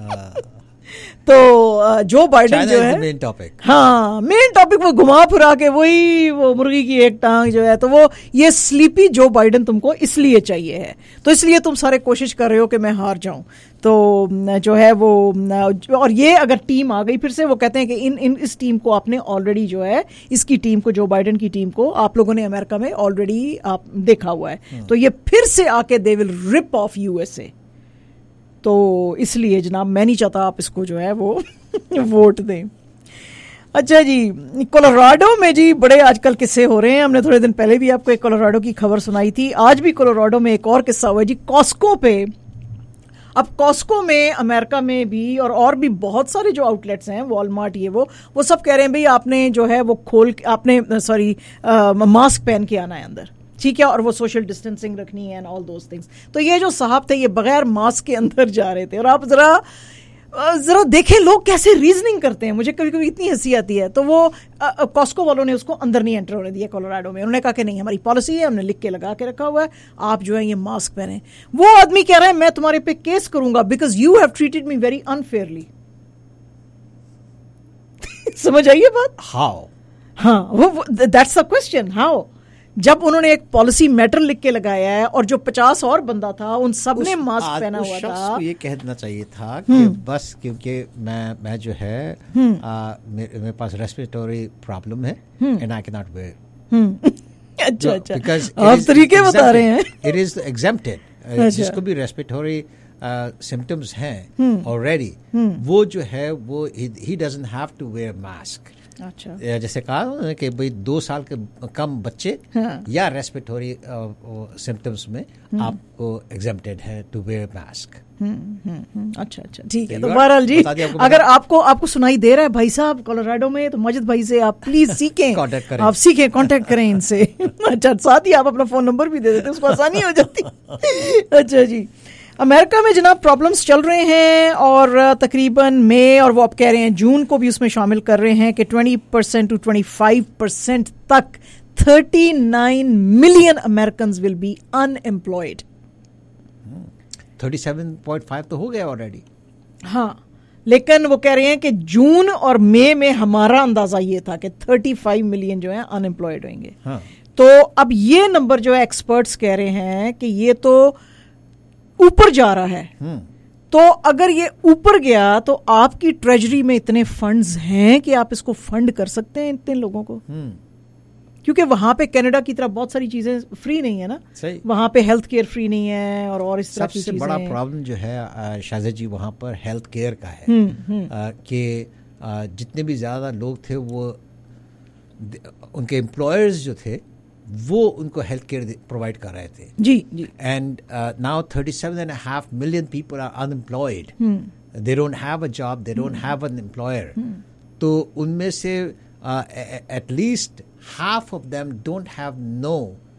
تو جو بائیڈن جو ہے مین ٹاپک وہ گھما پھرا کے وہی وہ مرغی کی ایک ٹانگ جو ہے, تو وہ یہ سلیپی جو بائیڈن تم کو اس لیے چاہیے ہے, تو اس لیے تم سارے کوشش کر رہے ہو کہ میں ہار جاؤں. تو جو ہے وہ, اور یہ اگر ٹیم آ گئی پھر سے, وہ کہتے ہیں کہ اس ٹیم کو آپ نے آلریڈی جو ہے اس کی ٹیم کو, جو بائیڈن کی ٹیم کو آپ لوگوں نے امریکہ میں آلریڈی آپ دیکھا ہوا ہے, تو یہ پھر سے آ کے دے ول رپ آف USA. تو اس لیے جناب میں نہیں چاہتا آپ اس کو جو ہے وہ ووٹ دیں. اچھا جی, کولوراڈو میں جی بڑے آج کل قصے ہو رہے ہیں. ہم نے تھوڑے دن پہلے بھی آپ کو ایک کولوراڈو کی خبر سنائی تھی, آج بھی کولوراڈو میں ایک اور قصہ ہوا ہے جی, کاسکو پہ. اب کاسکو میں امریکہ میں بھی اور بھی بہت سارے جو آؤٹ لیٹس ہیں, والمارٹ یہ وہ سب کہہ رہے ہیں بھئی آپ نے جو ہے وہ آپ نے ماسک پہن کے آنا ہے اندر, ٹھیک ہے, اور وہ سوشل ڈسٹینسنگ رکھنی ہے اینڈ آل دوز تھنگس. تو یہ جو صاحب تھے یہ بغیر ماسک کے اندر جا رہے تھے, اور آپ ذرا دیکھیں لوگ کیسے ریزننگ کرتے ہیں. مجھے کبھی کبھی اتنی ہنسی آتی ہے. تو وہ کاسکو والوں نے اس کو اندر نہیں انٹر ہونے دیا کولوراڈو میں. انہوں نے کہا کہ نہیں, ہماری پالیسی ہے, ہم نے لکھ کے لگا کے رکھا ہوا ہے, آپ جو ہے یہ ماسک پہنیں. وہ آدمی کہہ رہا ہے میں تمہارے پہ کیس کروں گا because you have treated me very unfairly. سمجھ آئیے بات؟ ہاؤ؟ ہاں, دیٹس دا کوسچن, ہاؤ. جب انہوں نے ایک پالیسی میٹر لکھ کے لگایا ہے اور جو 50 اور بندہ تھا ان سب نے ماسک پہنا ہوا تھا. شخص کو یہ کہنا چاہیے تھا کہ بس کیونکہ میں جو ہے میرے پاس ریسپیریٹری پرابلم ہے اینڈ آئی کی ناٹ ویئر. اچھا آپ طریقے بتا رہے ہیں. اٹ از ایگزمپٹڈ, جس کو بھی ریسپیریٹری سمپٹمز ہیں آلریڈی, وہ جو ہے وہ he doesn't have to wear mask. جیسے کہا کہ بھائی 2 سال کے کم بچے یا ریسپیریٹری سمپٹمس میں آپ کو ایگزمپٹڈ ہے ٹو ویئر ماسک. اچھا ٹھیک ہے. تو بہرحال جی اگر آپ کو سنائی دے رہا ہے بھائی صاحب کولوراڈو میں, تو ماجد بھائی سے آپ پلیز سیکھیں, آپ سیکھیں, کانٹیکٹ کریں ان سے. اچھا, ساتھ ہی آپ اپنا فون نمبر بھی دے دیتے, اس کو آسانی ہو جاتی. اچھا جی, امریکہ میں جناب پرابلمز چل رہے ہیں اور تقریباً مئی اور وہ اب کہہ رہے ہیں جون کو بھی اس میں شامل کر رہے ہیں کہ 20% to 25% تک 39 million Americans will be unemployed. 37.5 تو ہو گیا آلریڈی. ہاں, لیکن وہ کہہ رہے ہیں کہ جون اور مئی میں ہمارا اندازہ یہ تھا کہ 35 ملین جو ہیں ان ایمپلائڈ ہوئیں گے. تو اب یہ نمبر جو ہے ایکسپرٹس کہہ رہے ہیں کہ یہ تو اوپر جا رہا ہے. تو اگر یہ اوپر گیا تو آپ کی ٹریجری میں اتنے فنڈز ہیں کہ آپ اس کو فنڈ کر سکتے ہیں اتنے لوگوں کو, کیونکہ وہاں پہ کینیڈا کی طرح بہت ساری چیزیں فری نہیں ہے نا, وہاں پہ ہیلتھ کیئر فری نہیں ہے اور اس طرح کی چیزیں. سب سے بڑا پرابلم جو ہے شاہزاد جی وہاں پر ہیلتھ کیئر کا ہے کہ جتنے بھی زیادہ لوگ تھے وہ ان کے امپلائرز جو تھے وہ ان کو ہیلتھ کیئر پرووائڈ کر رہے تھے. جی جی. And now 37.5 million people are unemployed. They don't have a job, they don't have an employer. تو ان میں سے at least half of them don't have no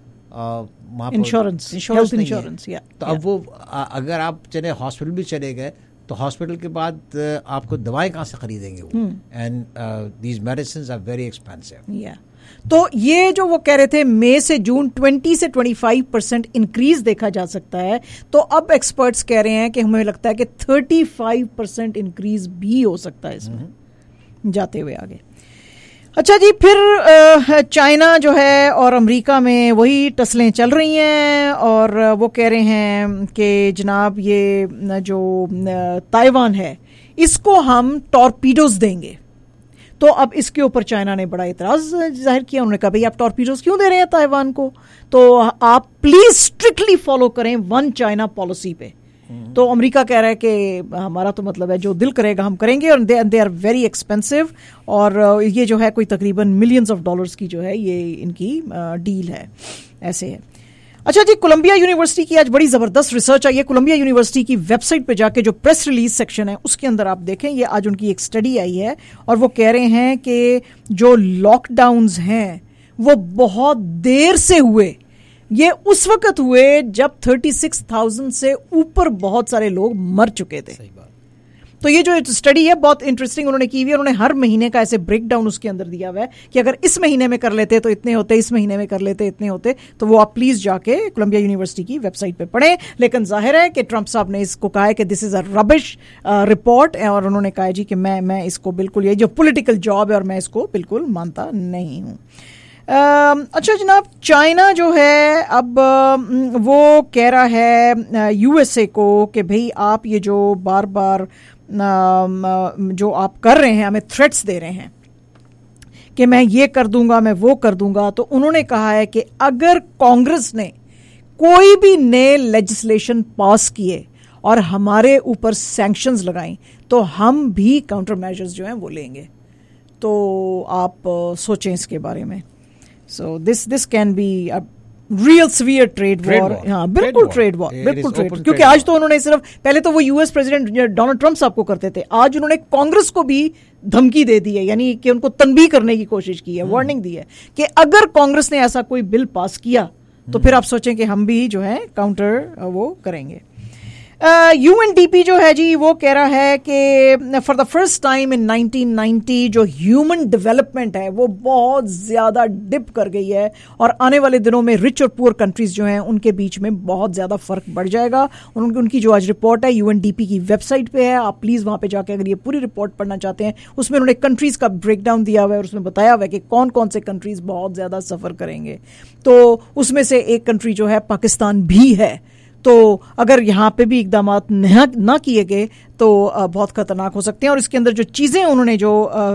insurance, health insurance. تو اب وہ اگر آپ چلے ہاسپٹل بھی چلے گئے تو ہاسپٹل کے بعد آپ کو دوائیں کہاں سے خریدیں گے وہ؟ And these medicines are very expensive. تو یہ جو وہ کہہ رہے تھے مئی سے جون 20 سے 25% انکریز دیکھا جا سکتا ہے, تو اب ایکسپرٹس کہہ رہے ہیں کہ ہمیں لگتا ہے کہ 35% انکریز بھی ہو سکتا ہے اس میں جاتے ہوئے آگے. اچھا جی, پھر چائنا جو ہے اور امریکہ میں وہی ٹسلیں چل رہی ہیں, اور وہ کہہ رہے ہیں کہ جناب یہ جو تائیوان ہے اس کو ہم ٹورپیڈوز دیں گے. تو اب اس کے اوپر چائنا نے بڑا اعتراض ظاہر کیا. انہوں نے کہا بھئی آپ ٹورپیڈوز کیوں دے رہے ہیں تائیوان کو, تو آپ پلیز اسٹرکٹلی فالو کریں ون چائنا پالیسی پہ. تو امریکہ کہہ رہا ہے کہ ہمارا تو مطلب ہے جو دل کرے گا ہم کریں گے, اور دے آر ویری ایکسپینسو, اور یہ جو ہے کوئی تقریباً ملینز آف ڈالرز کی جو ہے یہ ان کی ڈیل ہے. ایسے ہے. اچھا جی, کولمبیا یونیورسٹی کی آج بڑی زبردست ریسرچ آئی ہے. کولمبیا یونیورسٹی کی ویب سائٹ پہ جا کے جو پریس ریلیز سیکشن ہے اس کے اندر آپ دیکھیں, یہ آج ان کی ایک اسٹڈی آئی ہے, اور وہ کہہ رہے ہیں کہ جو لاک ڈاؤنز ہیں وہ بہت دیر سے ہوئے. یہ اس وقت ہوئے جب 36,000 سے اوپر بہت سارے لوگ مر چکے تھے. تو یہ جو اسٹڈی ہے بہت انٹرسٹنگ انہوں نے کی ہوئی ہے. انہوں نے ہر مہینے کا ایسے بریک ڈاؤن اس کے اندر دیا ہوا ہے کہ اگر اس مہینے میں کر لیتے تو اتنے ہوتے, اس مہینے میں کر لیتے اتنے ہوتے. تو وہ آپ پلیز جا کے کولمبیا یونیورسٹی کی ویب سائٹ پہ پڑھیں. لیکن ظاہر ہے کہ ٹرمپ صاحب نے اس کو کہا ہے کہ دس از اے ربش رپورٹ, اور انہوں نے کہا جی کہ میں اس کو بالکل, یہ جو پولیٹیکل جاب ہے اور میں اس کو بالکل مانتا نہیں ہوں. اچھا جناب, چائنا جو ہے اب وہ کہہ رہا ہے یو ایس اے کو کہ بھئی آپ یہ جو بار بار جو آپ کر رہے ہیں, ہمیں تھریٹس دے رہے ہیں کہ میں یہ کر دوں گا, میں وہ کر دوں گا. تو انہوں نے کہا ہے کہ اگر کانگریس نے کوئی بھی نئے لیجسلیشن پاس کیے اور ہمارے اوپر سینکشنز لگائیں تو ہم بھی کاؤنٹر میجرز جو ہیں وہ لیں گے. تو آپ سوچیں اس کے بارے میں. So this can be a real severe trade war. ہاں بالکل ٹریڈ وار, بالکل ٹریڈ, کیونکہ آج تو انہوں نے صرف پہلے تو وہ U S president Donald Trump صاحب کو کرتے تھے, آج انہوں نے کانگریس کو بھی دھمکی دے دی ہے, یعنی کہ ان کو تنبیہ کرنے کی کوشش کی ہے, وارننگ دی ہے کہ اگر کانگریس نے ایسا کوئی بل پاس کیا تو پھر آپ سوچیں کہ ہم بھی جو ہے کاؤنٹر وہ کریں گے. یو این ڈی پی جو ہے جی وہ کہہ رہا ہے کہ for the first time in 1990 جو ہیومن ڈیولپمنٹ ہے وہ بہت زیادہ ڈپ کر گئی ہے, اور آنے والے دنوں میں رچ اور پور کنٹریز جو ہیں ان کے بیچ میں بہت زیادہ فرق بڑھ جائے گا. ان کی جو آج رپورٹ ہے یو این ڈی پی کی ویب سائٹ پہ ہے, آپ پلیز وہاں پہ جا کے اگر یہ پوری رپورٹ پڑھنا چاہتے ہیں. اس میں انہوں نے کنٹریز کا بریک ڈاؤن دیا ہوا ہے, اور اس میں بتایا ہوا ہے کہ کون کون سے کنٹریز بہت زیادہ سفر کریں گے. تو اس میں سے ایک کنٹری جو ہے پاکستان بھی ہے. تو اگر یہاں پہ بھی اقدامات نہ کیے گئے تو بہت خطرناک ہو سکتے ہیں. اور اس کے اندر جو چیزیں انہوں نے جو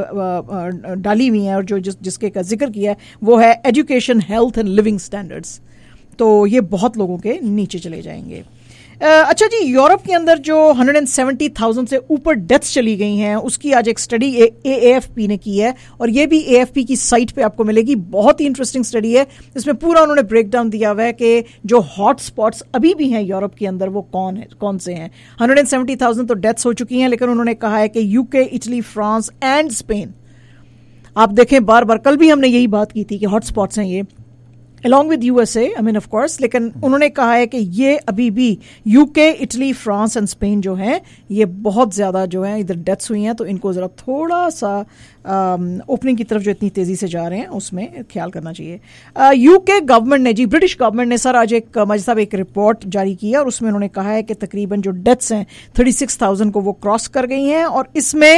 ڈالی ہوئی ہیں اور جو جس کے کا ذکر کیا ہے وہ ہے education, health and living standards. تو یہ بہت لوگوں کے نیچے چلے جائیں گے. اچھا جی, یورپ کے اندر جو 170,000 سے اوپر ڈیتھس چلی گئی ہیں اس کی آج ایک اسٹڈی اے ایف پی نے کی ہے, اور یہ بھی اے ایف پی کی سائٹ پہ آپ کو ملے گی. بہت ہی انٹرسٹنگ اسٹڈی ہے, اس میں پورا انہوں نے بریک ڈاؤن دیا ہوا ہے کہ جو ہاٹ اسپاٹس ابھی بھی ہیں یورپ کے اندر وہ کون سے ہیں. 170,000 تو ڈیتھس ہو چکی ہیں, لیکن انہوں نے کہا ہے کہ یو کے, اٹلی, فرانس اینڈ اسپین. آپ دیکھیں بار بار کل بھی ہم نے یہی بات کی تھی کہ ہاٹ اسپاٹس ہیں یہ along with USA, I mean of course, لیکن انہوں نے کہا ہے کہ یہ ابھی بھی یو کے, اٹلی, فرانس اینڈ اسپین جو ہیں یہ بہت زیادہ جو ہیں ادھر ڈیتھس ہوئی ہیں. تو ان کو ذرا تھوڑا سا اوپننگ کی طرف جو اتنی تیزی سے جا رہے ہیں اس میں خیال کرنا چاہیے. یو کے گورنمنٹ نے, جی برٹش گورنمنٹ نے سر آج ایک ماجد صاحب ایک رپورٹ جاری کی ہے, اور اس میں انہوں نے کہا ہے کہ تقریباً جو ڈیتھس ہیں 36,000 کو وہ کراس کر گئی ہیں, اور اس میں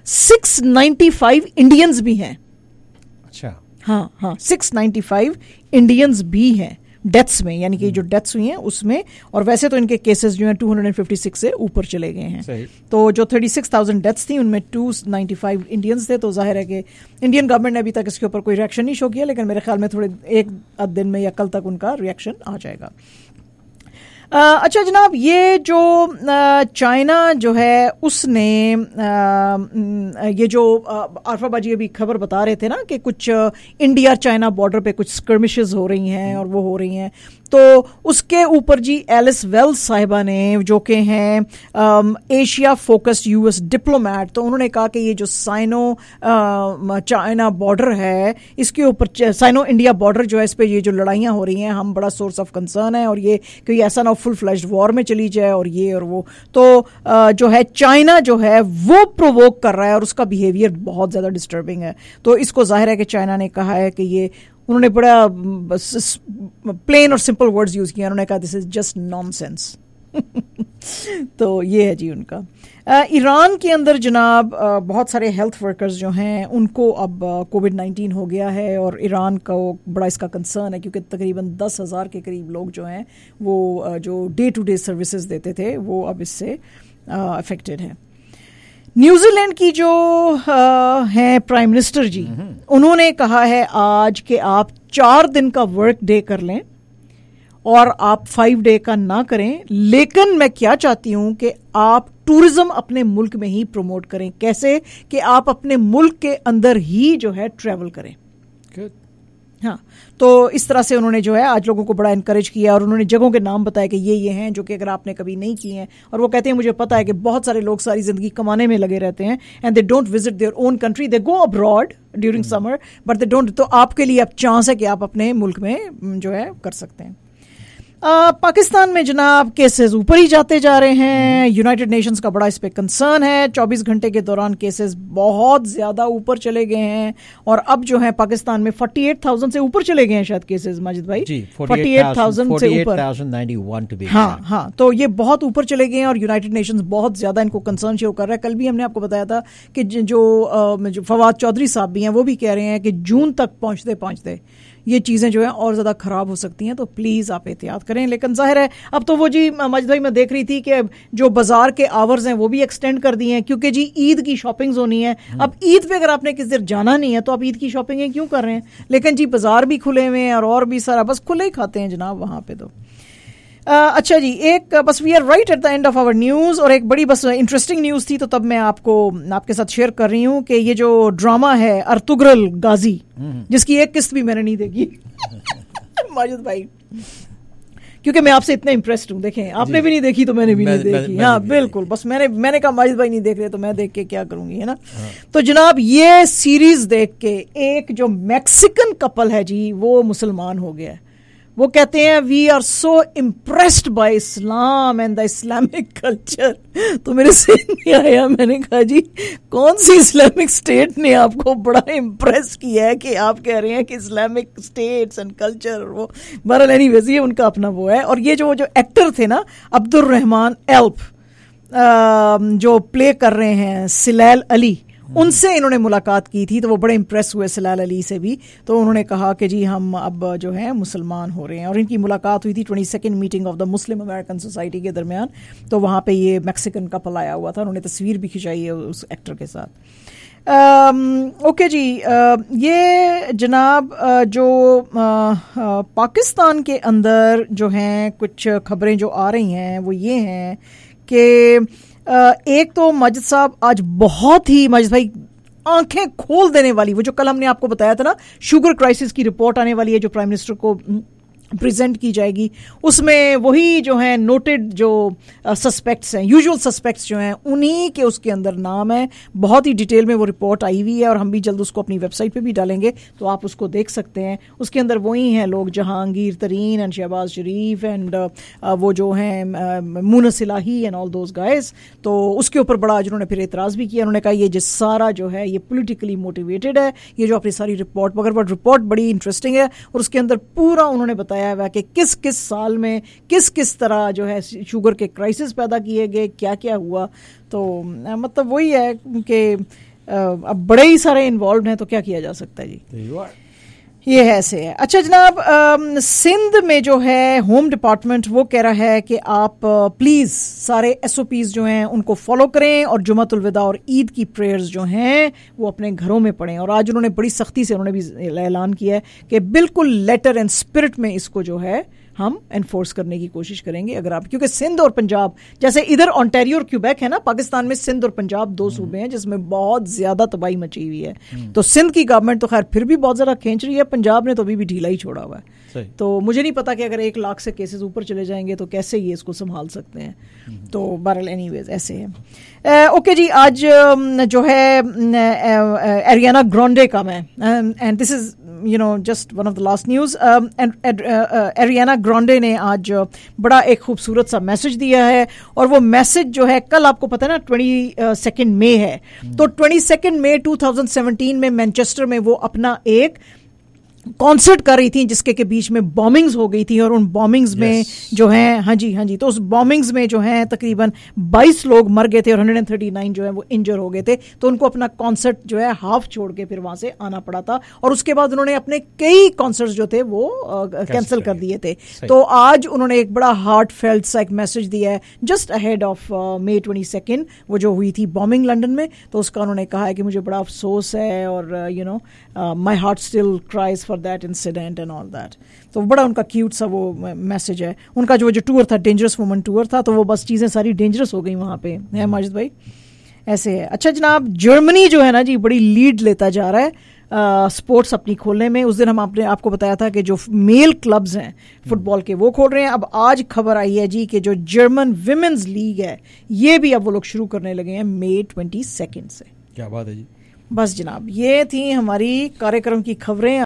695 انڈینز بھی ہیں. اچھا ہاں 695 انڈینز بھی ہیں ڈیتھس میں, یعنی کہ جو ڈیتھس ہوئی ہیں اس میں. اور ویسے تو ان کے کیسز جو ہیں 256 سے اوپر چلے گئے ہیں. تو جو 36,000 ڈیتھس تھیں ان میں 295 انڈینز تھے. تو ظاہر ہے کہ انڈین گورنمنٹ نے ابھی تک اس کے اوپر کوئی ریئیکشن نہیں شو کیا, لیکن میرے خیال میں تھوڑے ایک دن میں یا کل تک ان کا ریئیکشن آ جائے گا. अच्छा जनाब, ये जो चाइना जो है उसने ये जो आरफा बाजी अभी खबर बता रहे थे ना कि कुछ इंडिया चाइना बॉर्डर पे कुछ स्कर्मिशेस हो रही हैं और वो हो रही हैं, तो उसके ऊपर जी एलिस वेल्स साहिबा ने, जो कि हैं एशिया फोकस्ड यूएस डिप्लोमेट, तो उन्होंने कहा कि ये जो साइनो चाइना बॉर्डर है, इसके ऊपर साइनो इंडिया बॉर्डर जो है, इस पे ये जो लड़ाइयाँ हो रही हैं, हम बड़ा सोर्स ऑफ कंसर्न है, और ये कोई ऐसा ना फुल फ्लैश्ड वॉर में चली जाए और ये और वो, तो जो है चाइना जो है वो प्रोवोक कर रहा है और उसका बिहेवियर बहुत ज़्यादा डिस्टर्बिंग है। तो इसको जाहिर है कि चाइना ने कहा है कि ये, उन्होंने बड़ा प्लेन और सिंपल वर्ड्स यूज किया, उन्होंने कहा दिस इज जस्ट नॉनसेंस। तो ये है जी उनका। ईरान के अंदर जनाब बहुत सारे हेल्थ वर्कर्स जो हैं उनको अब कोविड-19 हो गया है, और ईरान का बड़ा इसका कंसर्न है क्योंकि तकरीबन 10,000 के करीब लोग जो हैं वो जो डे टू डे सर्विसेज देते थे वो अब इससे अफेक्टेड हैं। न्यूजीलैंड की जो हैं प्राइम मिनिस्टर जी, उन्होंने कहा है आज कि आप 4 दिन का वर्क डे कर लें और आप 5 डे का ना करें, लेकिन मैं क्या चाहती हूं कि आप टूरिज्म अपने मुल्क में ही प्रमोट करें। कैसे? कि आप अपने मुल्क के अंदर ही जो है ट्रैवल करें। हाँ, तो इस तरह से उन्होंने जो है आज लोगों को बड़ा इनकरेज किया, और उन्होंने जगहों के नाम बताया कि ये हैं जो कि अगर आपने कभी नहीं किए हैं, और वो कहते हैं मुझे पता है कि बहुत सारे लोग सारी जिंदगी कमाने में लगे रहते हैं and they don't visit their own country, they go abroad during summer but they don't. तो आपके लिए अब चांस है कि आप अपने मुल्क में जो है कर सकते हैं। पाकिस्तान में जनाब केसेस ऊपर ही जाते जा रहे हैं। यूनाइटेड नेशंस का बड़ा इस पे कंसर्न है। 24 घंटे के दौरान केसेस बहुत ज्यादा ऊपर चले गए हैं, और अब जो है पाकिस्तान में 48,000 से ऊपर चले गए हैं शायद केसेस, माजिद भाई 48,000 से ऊपर। 48,091 to be हाँ, तो ये बहुत ऊपर चले गए हैं, और यूनाइटेड नेशंस बहुत ज्यादा इनको कंसर्न शो कर रहा है। कल भी हमने आपको बताया था कि जो फवाद चौधरी साहब भी हैं वो भी कह रहे हैं कि जून तक पहुंचते ये चीज़ें जो है और ज़्यादा ख़राब हो सकती हैं, तो प्लीज़ आप एहतियात करें। लेकिन जाहिर है अब तो वो जी माजिद भाई मैं देख रही थी कि जो बाजार के आवर्स हैं वो भी एक्सटेंड कर दिए हैं, क्योंकि जी ईद की शॉपिंग्स होनी है। अब ईद पे अगर आपने किसी देर जाना नहीं है तो आप ईद की शॉपिंगें क्यों कर रहे हैं? लेकिन जी बाजार भी खुले हुए हैं और भी सारा, बस खुले ही खाते हैं जनाब वहाँ पे। तो अच्छा जी, एक बस we are right at the end of our news, और एक बड़ी बस इंटरेस्टिंग न्यूज़ थी तो तब मैं आपके साथ शेयर कर रही हूँ कि ये जो ड्रामा है अर्तुगरुल गाजी, जिसकी एक किस्त भी मैंने नहीं देखी माजिद भाई, क्योंकि मैं आपसे इतना इम्प्रेस्ड हूँ। देखें, आपने भी नहीं देखी तो मैंने भी नहीं देखी। हाँ बिल्कुल, बस मैंने कहा माजिद भाई नहीं देख रहे तो मैं देख के क्या करूंगी, है ना। तो जनाब ये सीरीज देख के एक जो मैक्सिकन कपल है जी वो मुसलमान हो गया है। वो कहते हैं we are so impressed by Islam and the Islamic culture. तो मेरे से नहीं आया, मैंने कहा जी कौन सी इस्लामिक स्टेट ने आपको बड़ा इम्प्रेस किया है कि आप कह रहे हैं कि इस्लामिक स्टेट्स एंड कल्चर, वो बहरहाल एनीवेज ये उनका अपना वो है। और ये जो एक्टर थे ना अब्दुल रहमान एल्प, जो प्ले कर रहे हैं सिलाल अली, उनसे इन्होंने मुलाकात की थी, तो वो बड़े इम्प्रेस हुए सिलाल अली से भी। तो उन्होंने कहा कि जी हम अब जो है मुसलमान हो रहे हैं, और इनकी मुलाकात हुई थी 22nd meeting of the Muslim American society के दरमियान। तो वहाँ पे ये मैक्सिकन कपल आया हुआ था, उन्होंने तस्वीर भी खिंचाई है उस एक्टर के साथ। ओके जी, ये जनाब जो पाकिस्तान के अंदर जो हैं कुछ खबरें जो आ रही हैं वो ये हैं कि एक तो माजिद साहब आज बहुत ही, माजिद भाई आंखें खोल देने वाली, वो जो कल हमने आपको बताया था ना शुगर क्राइसिस की रिपोर्ट आने वाली है जो प्राइम मिनिस्टर को प्रेजेंट की जाएगी, उसमें वही जो है नोटेड जो सस्पेक्ट्स हैं, यूजुअल सस्पेक्ट्स जो हैं, उन्हीं के उसके अंदर नाम है। बहुत ही डिटेल में वो रिपोर्ट आई हुई है और हम भी जल्द उसको अपनी वेबसाइट पे भी डालेंगे, तो आप उसको देख सकते हैं। उसके अंदर वही हैं लोग जहांगीर तरीन एंड शहबाज शरीफ एंड वो जो हैं मुनस इलाही एंड ऑल दोज गाइज। तो उसके ऊपर बड़ा आज उन्होंने फिर एतराज़ भी किया। उन्होंने कहा ये जो सारा जो है ये पोलिटिकली मोटिवेटेड है, ये जो अपनी सारी रिपोर्ट, मगर वो रिपोर्ट बड़ी इंटरेस्टिंग है और उसके अंदर पूरा उन्होंने बताया हुआ कि किस किस साल में किस किस तरह जो है शुगर के क्राइसिस पैदा किए गए, क्या क्या हुआ। तो मतलब वही है कि अब बड़े ही सारे इन्वॉल्व हैं, तो क्या किया जा सकता है जी, ये है ऐसे है। अच्छा जनाब, सिंध में जो है होम डिपार्टमेंट वो कह रहा है कि आप प्लीज़ सारे SOPs जो हैं उनको फॉलो करें और जुमातुल विदा और ईद की प्रेयर्स जो हैं वो अपने घरों में पढ़ें। और आज उन्होंने बड़ी सख्ती से उन्होंने भी ऐलान किया है कि बिल्कुल लेटर एंड स्पिरिट में इसको जो है ہم انفورس کرنے کی کوشش کریں گے. اگر آپ, کیونکہ سندھ اور پنجاب, جیسے ادھر آنٹیریو اور کیوبیک ہے نا پاکستان میں, سندھ اور پنجاب 2 صوبے ہیں جس میں بہت زیادہ تباہی مچی ہوئی ہے. تو سندھ کی گورنمنٹ تو خیر پھر بھی بہت زیادہ کھینچ رہی ہے, پنجاب نے تو ابھی بھی ڈھیلا ہی چھوڑا ہوا ہے. تو مجھے نہیں پتا کہ اگر 1 لاکھ سے کیسز اوپر چلے جائیں گے تو کیسے یہ اس کو سنبھال سکتے ہیں. تو بہرحال اینی ویز ایسے ہے. اوکے جی, آج جو ہے ایریانا گرانڈے کا میں, and this is just one of the last news. Ariana Grande نے آج بڑا ایک خوبصورت سا میسج دیا ہے, اور وہ میسج جو ہے کل آپ کو پتہ ہے نا 22 مئی ہے, تو 22 مئی 2017 میں مینچسٹر میں وہ اپنا ایک کانسرٹ کر رہی تھیں جس کے بیچ میں بامبنگز ہو گئی تھیں, اور ان بامبنگز میں جو ہیں ہاں جی تو اس بامبنگز میں جو ہیں تقریباً 22 لوگ مر گئے تھے اور 139 جو ہے وہ انجر ہو گئے تھے. تو ان کو اپنا کانسرٹ جو ہے ہاف چھوڑ کے پھر وہاں سے آنا پڑا تھا, اور اس کے بعد انہوں نے اپنے کئی کانسرٹس جو تھے وہ کینسل کر دیے تھے. تو آج انہوں نے ایک بڑا ہارٹ فیلٹ سا ایک میسج دیا ہے جسٹ اہیڈ آف مئی 22 وہ جو ہوئی تھی بامبنگ لنڈن میں. تو اس کا انہوں نے کہا ہے کہ مجھے بڑا افسوس ہے, اور my heart still cries for that incident and all that. تو بڑا ان کا کیوٹ سا وہ میسج ہے. ان کا جو ٹور تھا ڈینجرس وومن ٹور تھا, تو وہ بس چیزیں ساری ڈینجرس ہو گئی وہاں پہ, ہے ماجد بھائی, ایسے ہے. اچھا جناب, جرمنی جو ہے نا جی بڑی لیڈ لیتا جا رہا ہے سپورٹس اپنی کھولنے میں. اس دن ہم آپ کو بتایا تھا کہ جو میل کلبز ہیں فٹ بال کے وہ کھول رہے ہیں. اب آج خبر آئی ہے جی کہ جو جرمن ویمنز لیگ ہے یہ بھی اب وہ لوگ شروع کرنے لگے ہیں مئی 22 سے. کیا بات ہے جی. بس جناب, یہ تھی ہماری کاریہ کرم کی خبریں.